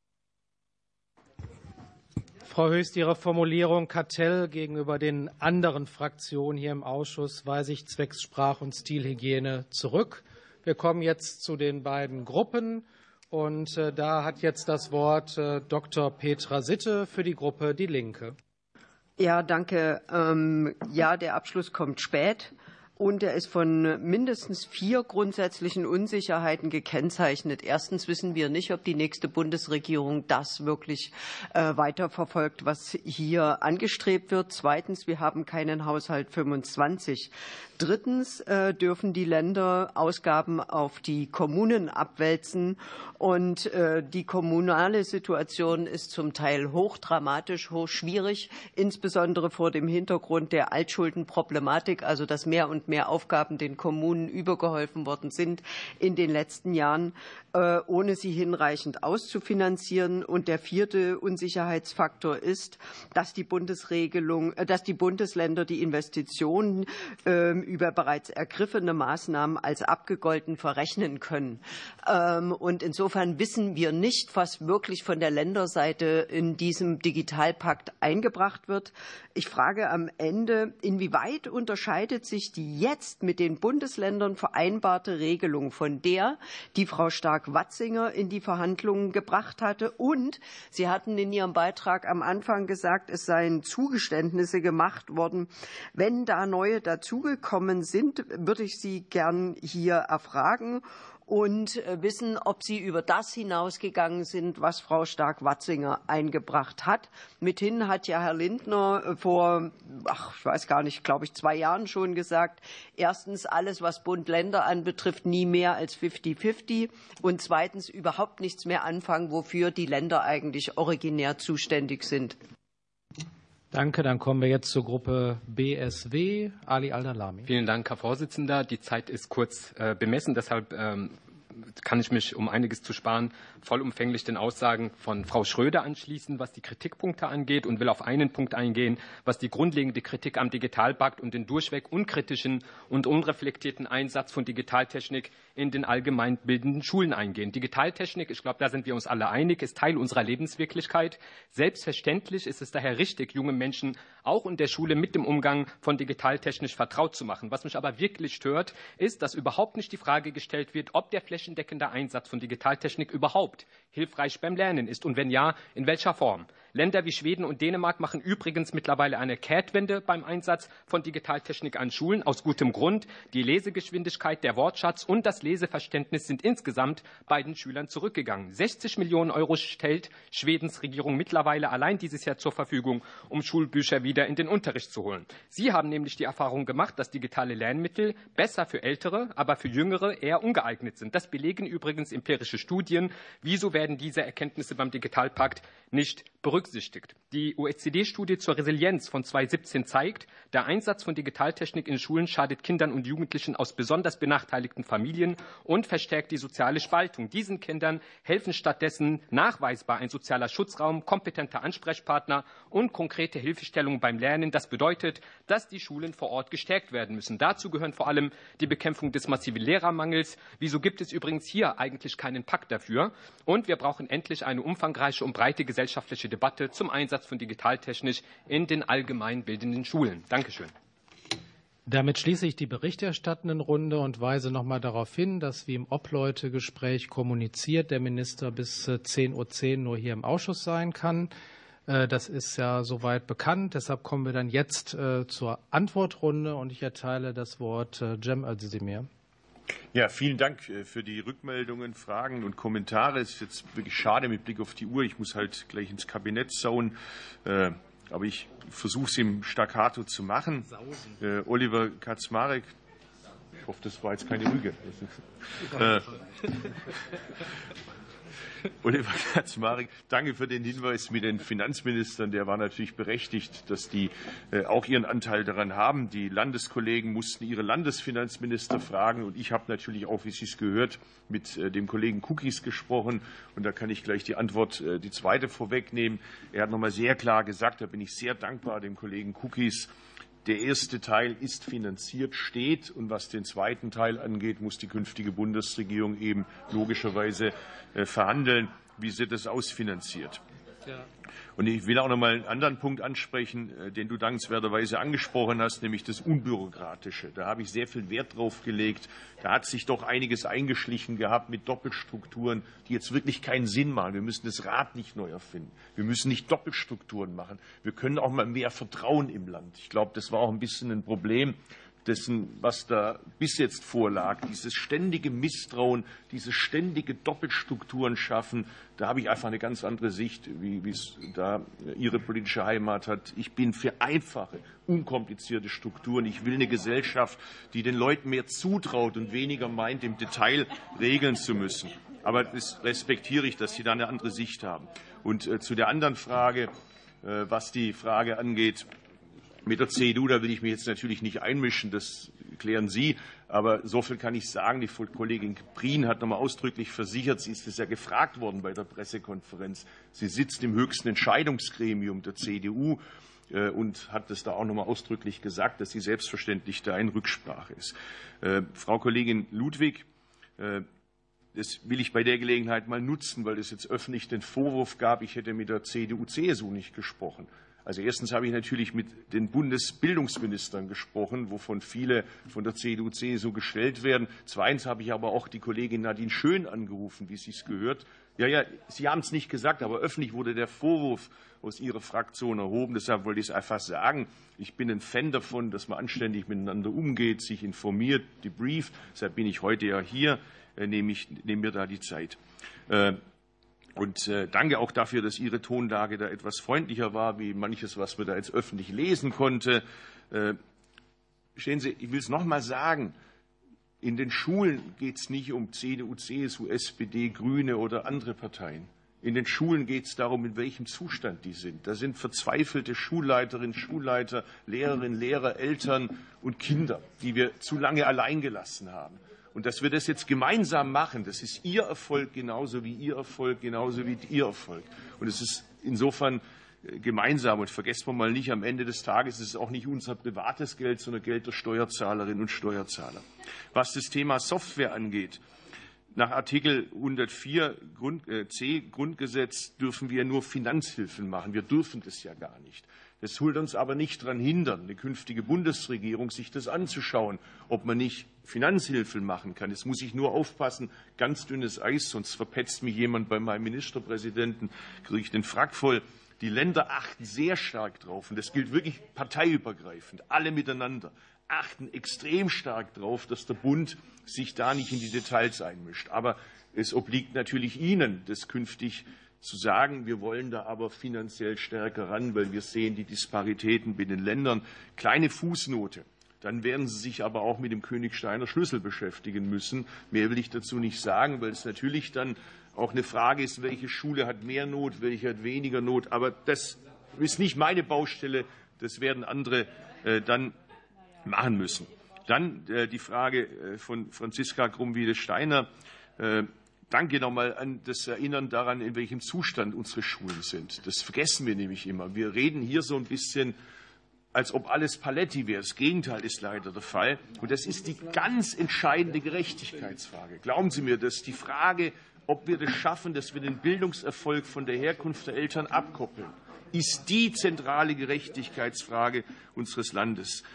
Frau Höchst, Ihre Formulierung Kartell gegenüber den anderen Fraktionen hier im Ausschuss weise ich zwecks Sprach- und Stilhygiene zurück. Wir kommen jetzt zu den beiden Gruppen. Und da hat jetzt das Wort Dr. Petra Sitte für die Gruppe Die Linke. Ja, danke. Ja, der Abschluss kommt spät. Und er ist von mindestens 4 grundsätzlichen Unsicherheiten gekennzeichnet. Erstens wissen wir nicht, ob die nächste Bundesregierung das wirklich weiterverfolgt, was hier angestrebt wird. Zweitens, wir haben keinen Haushalt 25. Drittens dürfen die Länder Ausgaben auf die Kommunen abwälzen. Und die kommunale Situation ist zum Teil hochdramatisch, hochschwierig, insbesondere vor dem Hintergrund der Altschuldenproblematik, also dass mehr und mehr Aufgaben den Kommunen übergeholfen worden sind in den letzten Jahren, ohne sie hinreichend auszufinanzieren. Und der 4. Unsicherheitsfaktor ist, dass die Bundesländer die Investitionen über bereits ergriffene Maßnahmen als abgegolten verrechnen können. Und insofern wissen wir nicht, was wirklich von der Länderseite in diesem Digitalpakt eingebracht wird. Ich frage am Ende, inwieweit unterscheidet sich die jetzt mit den Bundesländern vereinbarte Regelung von der, die Frau Stark-Watzinger in die Verhandlungen gebracht hatte? Und Sie hatten in Ihrem Beitrag am Anfang gesagt, es seien Zugeständnisse gemacht worden. Wenn da neue dazugekommen sind, würde ich Sie gern hier erfragen und wissen, ob Sie über das hinausgegangen sind, was Frau Stark-Watzinger eingebracht hat. Mithin hat ja Herr Lindner vor, ich weiß gar nicht, glaube ich 2 Jahren schon gesagt, erstens alles, was Bund-Länder anbetrifft, nie mehr als 50-50 und zweitens überhaupt nichts mehr anfangen, wofür die Länder eigentlich originär zuständig sind. Danke, dann kommen wir jetzt zur Gruppe BSW. Ali Al-Dalami. Vielen Dank, Herr Vorsitzender. Die Zeit ist kurz bemessen, deshalb kann ich mich, um einiges zu sparen, vollumfänglich den Aussagen von Frau Schröder anschließen, was die Kritikpunkte angeht, und will auf einen Punkt eingehen, was die grundlegende Kritik am Digitalpakt und den durchweg unkritischen und unreflektierten Einsatz von Digitaltechnik in den allgemeinbildenden Schulen eingehen. Digitaltechnik, ich glaube, da sind wir uns alle einig, ist Teil unserer Lebenswirklichkeit. Selbstverständlich ist es daher richtig, junge Menschen auch in der Schule mit dem Umgang von digitaltechnisch vertraut zu machen. Was mich aber wirklich stört, ist, dass überhaupt nicht die Frage gestellt wird, ob der flächendeckende Einsatz von Digitaltechnik überhaupt hilfreich beim Lernen ist und wenn ja, in welcher Form. Länder wie Schweden und Dänemark machen übrigens mittlerweile eine Kehrtwende beim Einsatz von Digitaltechnik an Schulen. Aus gutem Grund. Die Lesegeschwindigkeit, der Wortschatz und das Leseverständnis sind insgesamt bei den Schülern zurückgegangen. 60 Millionen Euro stellt Schwedens Regierung mittlerweile allein dieses Jahr zur Verfügung, um Schulbücher wieder in den Unterricht zu holen. Sie haben nämlich die Erfahrung gemacht, dass digitale Lernmittel besser für Ältere, aber für Jüngere eher ungeeignet sind. Das belegen übrigens empirische Studien. Wieso werden diese Erkenntnisse beim Digitalpakt nicht berücksichtigt? Die OECD-Studie zur Resilienz von 2017 zeigt, der Einsatz von Digitaltechnik in Schulen schadet Kindern und Jugendlichen aus besonders benachteiligten Familien und verstärkt die soziale Spaltung. Diesen Kindern helfen stattdessen nachweisbar ein sozialer Schutzraum, kompetente Ansprechpartner und konkrete Hilfestellungen beim Lernen. Das bedeutet, dass die Schulen vor Ort gestärkt werden müssen. Dazu gehören vor allem die Bekämpfung des massiven Lehrermangels. Wieso gibt es übrigens hier eigentlich keinen Pakt dafür? Und wir brauchen endlich eine umfangreiche und breite gesellschaftliche Debatte zum Einsatz von Digitaltechnik in den allgemeinbildenden Schulen. Dankeschön. Damit schließe ich die berichterstattenden Runde und weise noch mal darauf hin, dass wie im Obleutegespräch kommuniziert, der Minister bis 10:10 Uhr nur hier im Ausschuss sein kann. Das ist ja soweit bekannt. Deshalb kommen wir dann jetzt zur Antwortrunde und ich erteile das Wort Cem Özdemir. Ja, vielen Dank für die Rückmeldungen, Fragen und Kommentare. Es ist jetzt wirklich schade mit Blick auf die Uhr. Ich muss halt gleich ins Kabinett sauen. Aber ich versuche es im Staccato zu machen. Oliver Kaczmarek. Ich hoffe, das war jetzt keine Rüge. Oliver Kaczmarek, danke für den Hinweis mit den Finanzministern. Der war natürlich berechtigt, dass die auch ihren Anteil daran haben. Die Landeskollegen mussten ihre Landesfinanzminister fragen. Und ich habe natürlich auch, wie Sie es gehört, mit dem Kollegen Kukis gesprochen. Und da kann ich gleich die Antwort, die zweite, vorwegnehmen. Er hat nochmal sehr klar gesagt, da bin ich sehr dankbar dem Kollegen Kukis, der erste Teil ist finanziert, steht. Und was den zweiten Teil angeht, muss die künftige Bundesregierung eben logischerweise verhandeln, wie sie das ausfinanziert. Ja. Und ich will auch noch mal einen anderen Punkt ansprechen, den du dankenswerterweise angesprochen hast, nämlich das Unbürokratische. Da habe ich sehr viel Wert drauf gelegt. Da hat sich doch einiges eingeschlichen gehabt mit Doppelstrukturen, die jetzt wirklich keinen Sinn machen. Wir müssen das Rad nicht neu erfinden. Wir müssen nicht Doppelstrukturen machen. Wir können auch mal mehr Vertrauen im Land. Ich glaube, das war auch ein bisschen ein Problem dessen, was da bis jetzt vorlag, dieses ständige Misstrauen, diese ständige Doppelstrukturen schaffen, da habe ich einfach eine ganz andere Sicht, wie es da Ihre politische Heimat hat. Ich bin für einfache, unkomplizierte Strukturen. Ich will eine Gesellschaft, die den Leuten mehr zutraut und weniger meint, im Detail regeln zu müssen. Aber das respektiere ich, dass Sie da eine andere Sicht haben. Und zu der anderen Frage, was die Frage angeht, mit der CDU, da will ich mich jetzt natürlich nicht einmischen, das klären Sie. Aber so viel kann ich sagen, die Kollegin Prien hat nochmal ausdrücklich versichert, sie ist es ja gefragt worden bei der Pressekonferenz. Sie sitzt im höchsten Entscheidungsgremium der CDU und hat es da auch nochmal ausdrücklich gesagt, dass sie selbstverständlich da in Rücksprache ist. Frau Kollegin Ludwig, das will ich bei der Gelegenheit mal nutzen, weil es jetzt öffentlich den Vorwurf gab, ich hätte mit der CDU-CSU nicht gesprochen. Also erstens habe ich natürlich mit den Bundesbildungsministern gesprochen, wovon viele von der CDU-CSU gestellt werden. Zweitens habe ich aber auch die Kollegin Nadine Schön angerufen, wie sie es gehört. Ja, Sie haben es nicht gesagt, aber öffentlich wurde der Vorwurf aus Ihrer Fraktion erhoben. Deshalb wollte ich es einfach sagen. Ich bin ein Fan davon, dass man anständig miteinander umgeht, sich informiert, debrieft. Deshalb bin ich heute ja hier, nehme mir da die Zeit. Und danke auch dafür, dass Ihre Tonlage da etwas freundlicher war, wie manches, was man da jetzt öffentlich lesen konnte. Verstehen Sie, ich will es noch mal sagen, in den Schulen geht es nicht um CDU, CSU, SPD, Grüne oder andere Parteien. In den Schulen geht es darum, in welchem Zustand die sind. Da sind verzweifelte Schulleiterinnen, Schulleiter, Lehrerinnen, Lehrer, Eltern und Kinder, die wir zu lange allein gelassen haben. Und dass wir das jetzt gemeinsam machen, das ist Ihr Erfolg genauso wie Ihr Erfolg, genauso wie Ihr Erfolg. Und es ist insofern gemeinsam. Und vergessen wir mal nicht, am Ende des Tages ist es auch nicht unser privates Geld, sondern Geld der Steuerzahlerinnen und Steuerzahler. Was das Thema Software angeht, nach Artikel 104 C Grundgesetz dürfen wir nur Finanzhilfen machen. Wir dürfen das ja gar nicht. Das soll uns aber nicht daran hindern, eine künftige Bundesregierung sich das anzuschauen, ob man nicht Finanzhilfen machen kann. Jetzt muss ich nur aufpassen, ganz dünnes Eis, sonst verpetzt mich jemand bei meinem Ministerpräsidenten, kriege ich den Frack voll. Die Länder achten sehr stark drauf, und das gilt wirklich parteiübergreifend, alle miteinander, achten extrem stark darauf, dass der Bund sich da nicht in die Details einmischt. Aber es obliegt natürlich Ihnen, das künftig zu sagen, wir wollen da aber finanziell stärker ran, weil wir sehen die Disparitäten bei den Ländern. Kleine Fußnote. Dann werden Sie sich aber auch mit dem Königsteiner Schlüssel beschäftigen müssen. Mehr will ich dazu nicht sagen, weil es natürlich dann auch eine Frage ist, welche Schule hat mehr Not, welche hat weniger Not. Aber das ist nicht meine Baustelle. Das werden andere dann machen müssen. Dann die Frage von Franziska Grumwede-Steiner. Danke nochmal an das Erinnern daran, in welchem Zustand unsere Schulen sind. Das vergessen wir nämlich immer. Wir reden hier so ein bisschen, als ob alles Paletti wäre. Das Gegenteil ist leider der Fall. Und das ist die ganz entscheidende Gerechtigkeitsfrage. Glauben Sie mir, das ist die Frage, ob wir das schaffen, dass wir den Bildungserfolg von der Herkunft der Eltern abkoppeln, ist die zentrale Gerechtigkeitsfrage unseres Landes.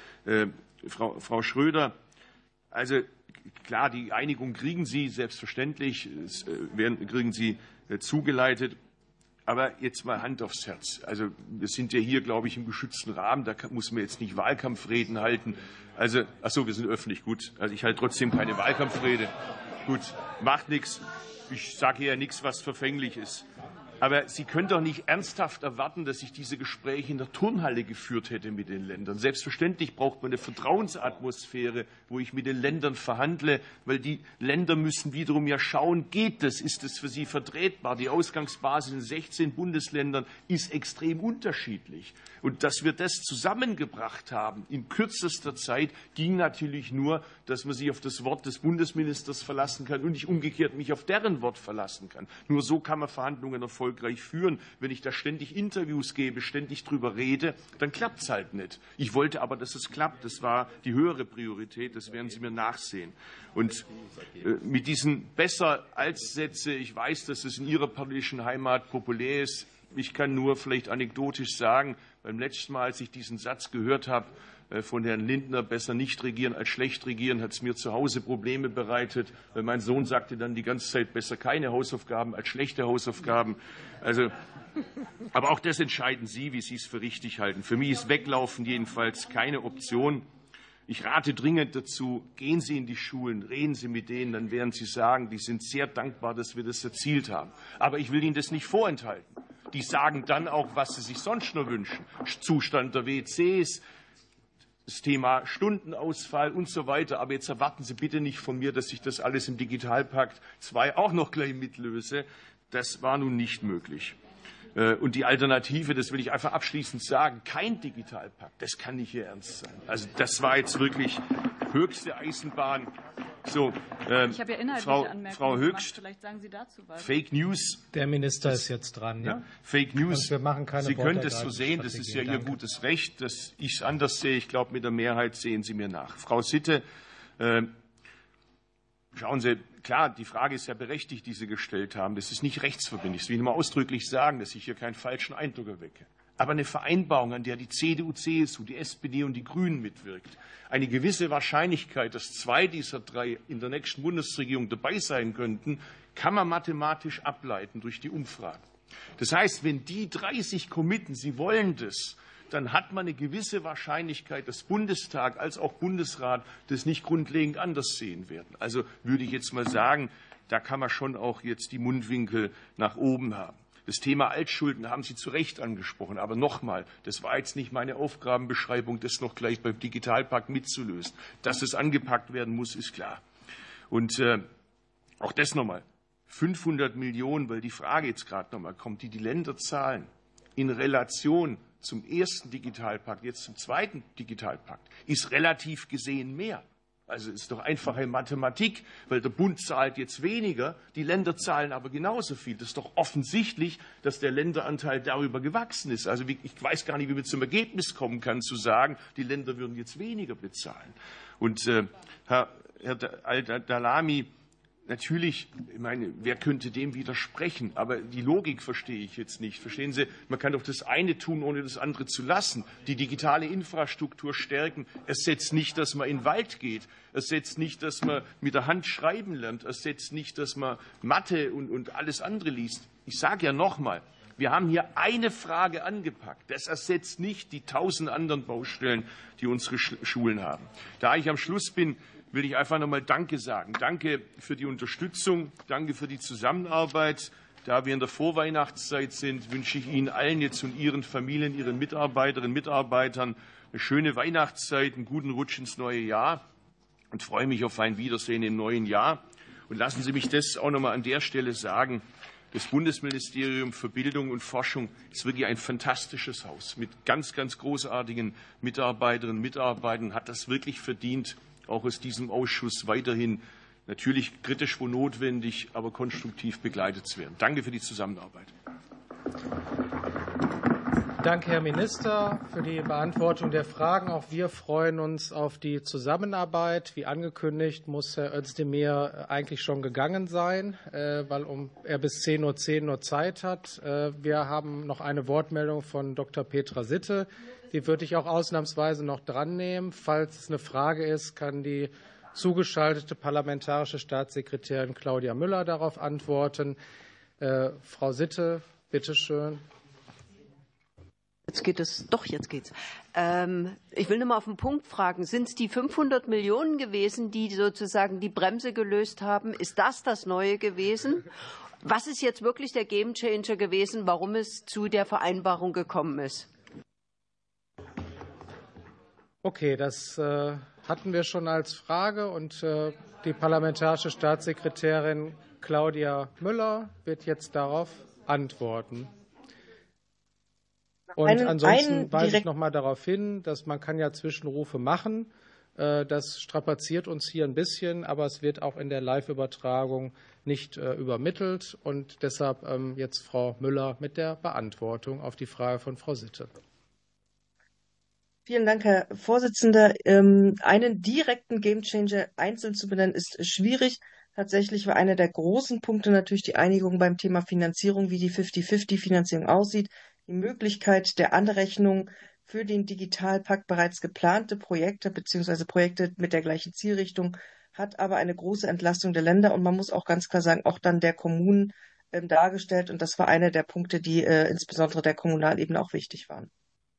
Frau Schröder, also klar, die Einigung kriegen Sie selbstverständlich, kriegen Sie zugeleitet. Aber jetzt mal Hand aufs Herz. Also wir sind ja hier, glaube ich, im geschützten Rahmen. Da muss man jetzt nicht Wahlkampfreden halten. Also, wir sind öffentlich, gut. Also ich halte trotzdem keine Wahlkampfrede. Gut, macht nichts. Ich sage ja nichts, was verfänglich ist. Aber Sie können doch nicht ernsthaft erwarten, dass ich diese Gespräche in der Turnhalle geführt hätte mit den Ländern. Selbstverständlich braucht man eine Vertrauensatmosphäre, wo ich mit den Ländern verhandle, weil die Länder müssen wiederum ja schauen, geht das, ist es für sie vertretbar? Die Ausgangsbasis in 16 Bundesländern ist extrem unterschiedlich. Und dass wir das zusammengebracht haben in kürzester Zeit, ging natürlich nur, dass man sich auf das Wort des Bundesministers verlassen kann und nicht umgekehrt mich auf deren Wort verlassen kann. Nur so kann man Verhandlungen erfolgreich führen. Wenn ich da ständig Interviews gebe, ständig drüber rede, dann klappt es halt nicht. Ich wollte aber, dass es klappt. Das war die höhere Priorität. Das werden Sie mir nachsehen. Und mit diesen Besser-als-Sätze, ich weiß, dass es in Ihrer politischen Heimat populär ist. Ich kann nur vielleicht anekdotisch sagen, beim letzten Mal, als ich diesen Satz gehört habe von Herrn Lindner, besser nicht regieren als schlecht regieren, hat es mir zu Hause Probleme bereitet, weil mein Sohn sagte dann die ganze Zeit, besser keine Hausaufgaben als schlechte Hausaufgaben. Also, aber auch das entscheiden Sie, wie Sie es für richtig halten. Für mich ist Weglaufen jedenfalls keine Option. Ich rate dringend dazu, gehen Sie in die Schulen, reden Sie mit denen, dann werden Sie sagen, die sind sehr dankbar, dass wir das erzielt haben. Aber ich will Ihnen das nicht vorenthalten. Die sagen dann auch, was sie sich sonst nur wünschen. Zustand der WCs, das Thema Stundenausfall und so weiter. Aber jetzt erwarten Sie bitte nicht von mir, dass ich das alles im Digitalpakt 2 auch noch gleich mitlöse. Das war nun nicht möglich. Und die Alternative, das will ich einfach abschließend sagen, kein Digitalpakt, das kann nicht Ihr Ernst sein. Also das war jetzt wirklich höchste Eisenbahn. So, ich habe ja inhaltliche Anmerkungen Frau Höchst, vielleicht sagen Sie dazu was. Fake News. Der Minister ist jetzt dran. Ja? Fake News. Wir machen keine Sie können das so sehen, das ist ja Ihr gutes Recht, dass ich es anders sehe. Ich glaube, mit der Mehrheit sehen Sie mir nach. Frau Sitte, schauen Sie, klar, die Frage ist ja berechtigt, die Sie gestellt haben. Das ist nicht rechtsverbindlich. Das will ich mal ausdrücklich sagen, dass ich hier keinen falschen Eindruck erwecke. Aber eine Vereinbarung, an der die CDU, CSU, die SPD und die Grünen mitwirkt, eine gewisse Wahrscheinlichkeit, dass 2 dieser 3 in der nächsten Bundesregierung dabei sein könnten, kann man mathematisch ableiten durch die Umfragen. Das heißt, wenn die 30 committen, sie wollen das, dann hat man eine gewisse Wahrscheinlichkeit, dass Bundestag als auch Bundesrat das nicht grundlegend anders sehen werden. Also würde ich jetzt mal sagen, da kann man schon auch jetzt die Mundwinkel nach oben haben. Das Thema Altschulden haben Sie zu Recht angesprochen. Aber nochmal, das war jetzt nicht meine Aufgabenbeschreibung, das noch gleich beim Digitalpakt mitzulösen. Dass es angepackt werden muss, ist klar. Und auch das nochmal. 500 Millionen, weil die Frage jetzt gerade nochmal kommt, die Länder zahlen in Relation zum ersten Digitalpakt, jetzt zum zweiten Digitalpakt, ist relativ gesehen mehr. Also es ist doch einfache Mathematik, weil der Bund zahlt jetzt weniger, die Länder zahlen aber genauso viel. Das ist doch offensichtlich, dass der Länderanteil darüber gewachsen ist. Also ich weiß gar nicht, wie man zum Ergebnis kommen kann, zu sagen, die Länder würden jetzt weniger bezahlen. Und Herr Al-Dalami, natürlich, ich meine, wer könnte dem widersprechen? Aber die Logik verstehe ich jetzt nicht. Verstehen Sie, man kann doch das eine tun, ohne das andere zu lassen. Die digitale Infrastruktur stärken ersetzt nicht, dass man in den Wald geht. Ersetzt nicht, dass man mit der Hand schreiben lernt. Ersetzt nicht, dass man Mathe und alles andere liest. Ich sage ja nochmal, wir haben hier eine Frage angepackt. Das ersetzt nicht die 1000 anderen Baustellen, die unsere Schulen haben. Da ich am Schluss bin, will ich einfach nochmal Danke sagen. Danke für die Unterstützung, danke für die Zusammenarbeit. Da wir in der Vorweihnachtszeit sind, wünsche ich Ihnen allen jetzt und Ihren Familien, Ihren Mitarbeiterinnen und Mitarbeitern eine schöne Weihnachtszeit, einen guten Rutsch ins neue Jahr und freue mich auf ein Wiedersehen im neuen Jahr. Und lassen Sie mich das auch nochmal an der Stelle sagen. Das Bundesministerium für Bildung und Forschung ist wirklich ein fantastisches Haus mit ganz, ganz großartigen Mitarbeiterinnen und Mitarbeitern, hat das wirklich verdient, auch aus diesem Ausschuss weiterhin natürlich kritisch, wo notwendig, aber konstruktiv begleitet zu werden. Danke für die Zusammenarbeit. Danke, Herr Minister, für die Beantwortung der Fragen. Auch wir freuen uns auf die Zusammenarbeit. Wie angekündigt, muss Herr Özdemir eigentlich schon gegangen sein, weil er bis 10:10 Uhr nur Zeit hat. Wir haben noch eine Wortmeldung von Dr. Petra Sitte. Die würde ich auch ausnahmsweise noch dran nehmen. Falls es eine Frage ist, kann die zugeschaltete parlamentarische Staatssekretärin Claudia Müller darauf antworten. Frau Sitte, Bitte schön. Jetzt geht es. Doch, jetzt geht's. Ich will nur mal auf den Punkt fragen. Sind es die 500 Millionen gewesen, die sozusagen die Bremse gelöst haben? Ist das Neue gewesen? Was ist jetzt wirklich der Gamechanger gewesen, warum es zu der Vereinbarung gekommen ist? Okay, das hatten wir schon als Frage und die parlamentarische Staatssekretärin Claudia Müller wird jetzt darauf antworten. Und ansonsten weise ich noch mal darauf hin, dass man kann ja Zwischenrufe machen. Das strapaziert uns hier ein bisschen, aber es wird auch in der Live-Übertragung nicht übermittelt. Und deshalb jetzt Frau Müller mit der Beantwortung auf die Frage von Frau Sitte. Vielen Dank, Herr Vorsitzender. Einen direkten Gamechanger einzeln zu benennen, ist schwierig. Tatsächlich war einer der großen Punkte natürlich die Einigung beim Thema Finanzierung, wie die 50-50-Finanzierung aussieht. Die Möglichkeit der Anrechnung für den Digitalpakt bereits geplante Projekte bzw. Projekte mit der gleichen Zielrichtung hat aber eine große Entlastung der Länder und man muss auch ganz klar sagen, auch dann der Kommunen dargestellt. Und das war einer der Punkte, die insbesondere der Kommunalebene auch wichtig waren.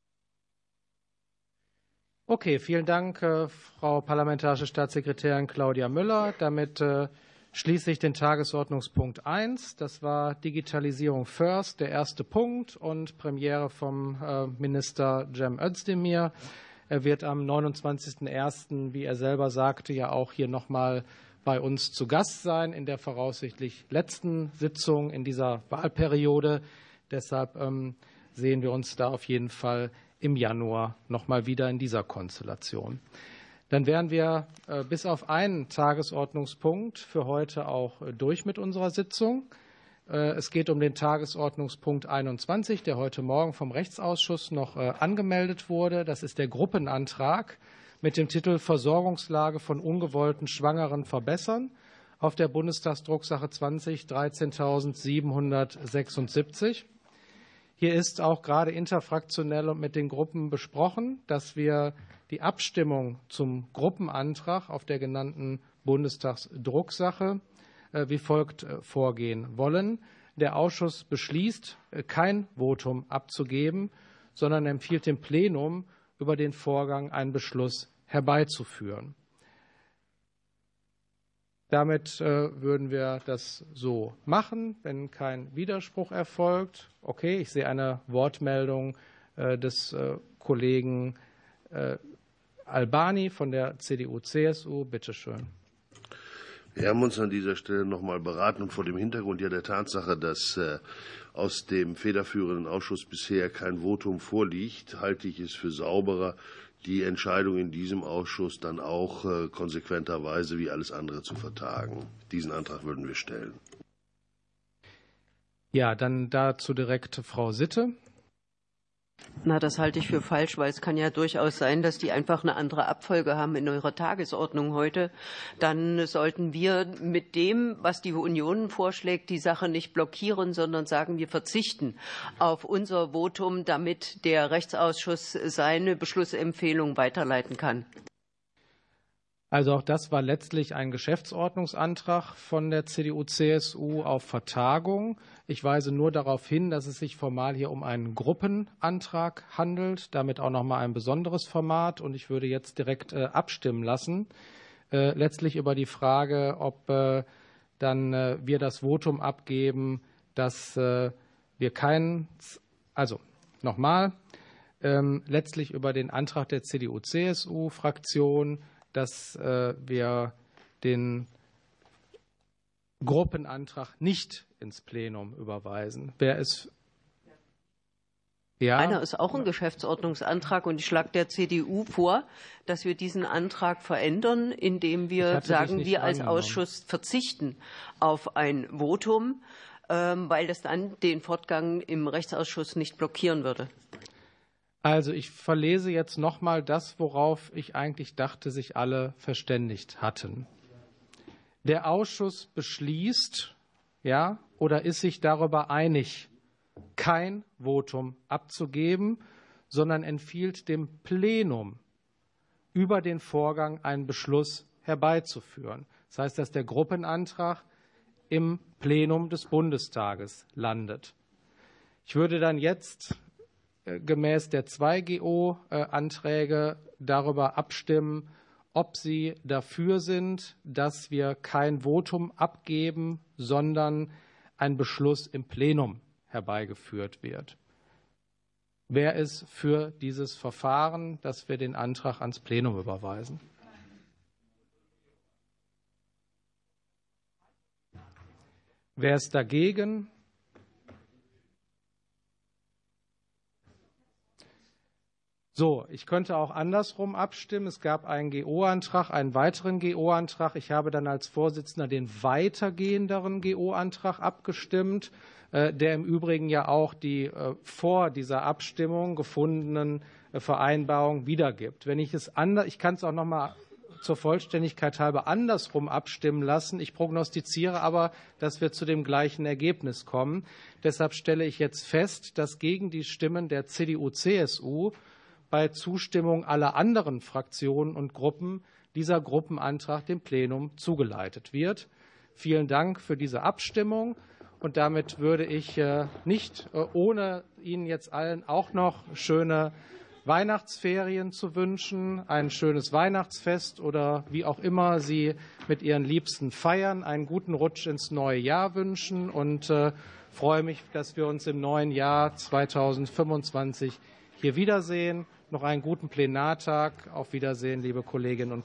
Okay, vielen Dank, Frau Parlamentarische Staatssekretärin Claudia Müller. Damit schließe ich den Tagesordnungspunkt 1. Das war Digitalisierung First, der erste Punkt und Premiere vom Minister Cem Özdemir. Er wird am 29.01., wie er selber sagte, ja auch hier nochmal bei uns zu Gast sein in der voraussichtlich letzten Sitzung in dieser Wahlperiode. Deshalb sehen wir uns da auf jeden Fall im Januar nochmal wieder in dieser Konstellation. Dann wären wir bis auf einen Tagesordnungspunkt für heute auch durch mit unserer Sitzung. Es geht um den Tagesordnungspunkt 21, der heute Morgen vom Rechtsausschuss noch angemeldet wurde. Das ist der Gruppenantrag mit dem Titel Versorgungslage von ungewollten Schwangeren verbessern auf der Bundestagsdrucksache 20 13776. Hier ist auch gerade interfraktionell und mit den Gruppen besprochen, dass wir die Abstimmung zum Gruppenantrag auf der genannten Bundestagsdrucksache wie folgt vorgehen wollen. Der Ausschuss beschließt, kein Votum abzugeben, sondern empfiehlt dem Plenum, über den Vorgang einen Beschluss herbeizuführen. Damit würden wir das so machen, wenn kein Widerspruch erfolgt. Okay, ich sehe eine Wortmeldung des Kollegen Albani von der CDU-CSU. Bitte schön. Wir haben uns an dieser Stelle noch mal beraten und vor dem Hintergrund ja der Tatsache, dass aus dem federführenden Ausschuss bisher kein Votum vorliegt, halte ich es für sauberer, die Entscheidung in diesem Ausschuss dann auch konsequenterweise wie alles andere zu vertagen. Diesen Antrag würden wir stellen. Ja, dann dazu direkt Frau Sitte. Na, das halte ich für falsch, weil es kann ja durchaus sein, dass die einfach eine andere Abfolge haben in eurer Tagesordnung heute. Dann sollten wir mit dem, was die Union vorschlägt, die Sache nicht blockieren, sondern sagen, wir verzichten auf unser Votum, damit der Rechtsausschuss seine Beschlussempfehlung weiterleiten kann. Also auch das war letztlich ein Geschäftsordnungsantrag von der CDU-CSU auf Vertagung. Ich weise nur darauf hin, dass es sich formal hier um einen Gruppenantrag handelt, damit auch noch mal ein besonderes Format. Und ich würde jetzt direkt abstimmen lassen, letztlich über die Frage, ob dann wir das Votum abgeben, dass wir letztlich über den Antrag der CDU-CSU-Fraktion, dass wir den Gruppenantrag nicht ins Plenum überweisen. Einer ist auch ein Geschäftsordnungsantrag und ich schlage der CDU vor, dass wir diesen Antrag verändern, indem wir sagen, wir als Ausschuss verzichten auf ein Votum, weil das dann den Fortgang im Rechtsausschuss nicht blockieren würde. Also ich verlese jetzt noch mal das, worauf ich eigentlich dachte, sich alle verständigt hatten. Der Ausschuss beschließt, oder ist sich darüber einig, kein Votum abzugeben, sondern empfiehlt dem Plenum, über den Vorgang einen Beschluss herbeizuführen. Das heißt, dass der Gruppenantrag im Plenum des Bundestages landet. Ich würde dann jetzt gemäß der 2 GO-Anträge darüber abstimmen, ob Sie dafür sind, dass wir kein Votum abgeben, sondern ein Beschluss im Plenum herbeigeführt wird. Wer ist für dieses Verfahren, dass wir den Antrag ans Plenum überweisen? Wer ist dagegen? So, ich könnte auch andersrum abstimmen. Es gab einen GO-Antrag, einen weiteren GO-Antrag. Ich habe dann als Vorsitzender den weitergehenderen GO-Antrag abgestimmt, der im Übrigen ja auch die vor dieser Abstimmung gefundenen Vereinbarungen wiedergibt. Wenn ich es anders, ich kann es auch noch mal zur Vollständigkeit halber andersrum abstimmen lassen. Ich prognostiziere aber, dass wir zu dem gleichen Ergebnis kommen. Deshalb stelle ich jetzt fest, dass gegen die Stimmen der CDU/CSU bei Zustimmung aller anderen Fraktionen und Gruppen dieser Gruppenantrag dem Plenum zugeleitet wird. Vielen Dank für diese Abstimmung. Und damit würde ich nicht, ohne Ihnen jetzt allen auch noch schöne Weihnachtsferien zu wünschen, ein schönes Weihnachtsfest oder wie auch immer Sie mit Ihren Liebsten feiern, einen guten Rutsch ins neue Jahr wünschen und freue mich, dass wir uns im neuen Jahr 2025 hier wiedersehen. Noch einen guten Plenartag. Auf Wiedersehen, liebe Kolleginnen und Kollegen.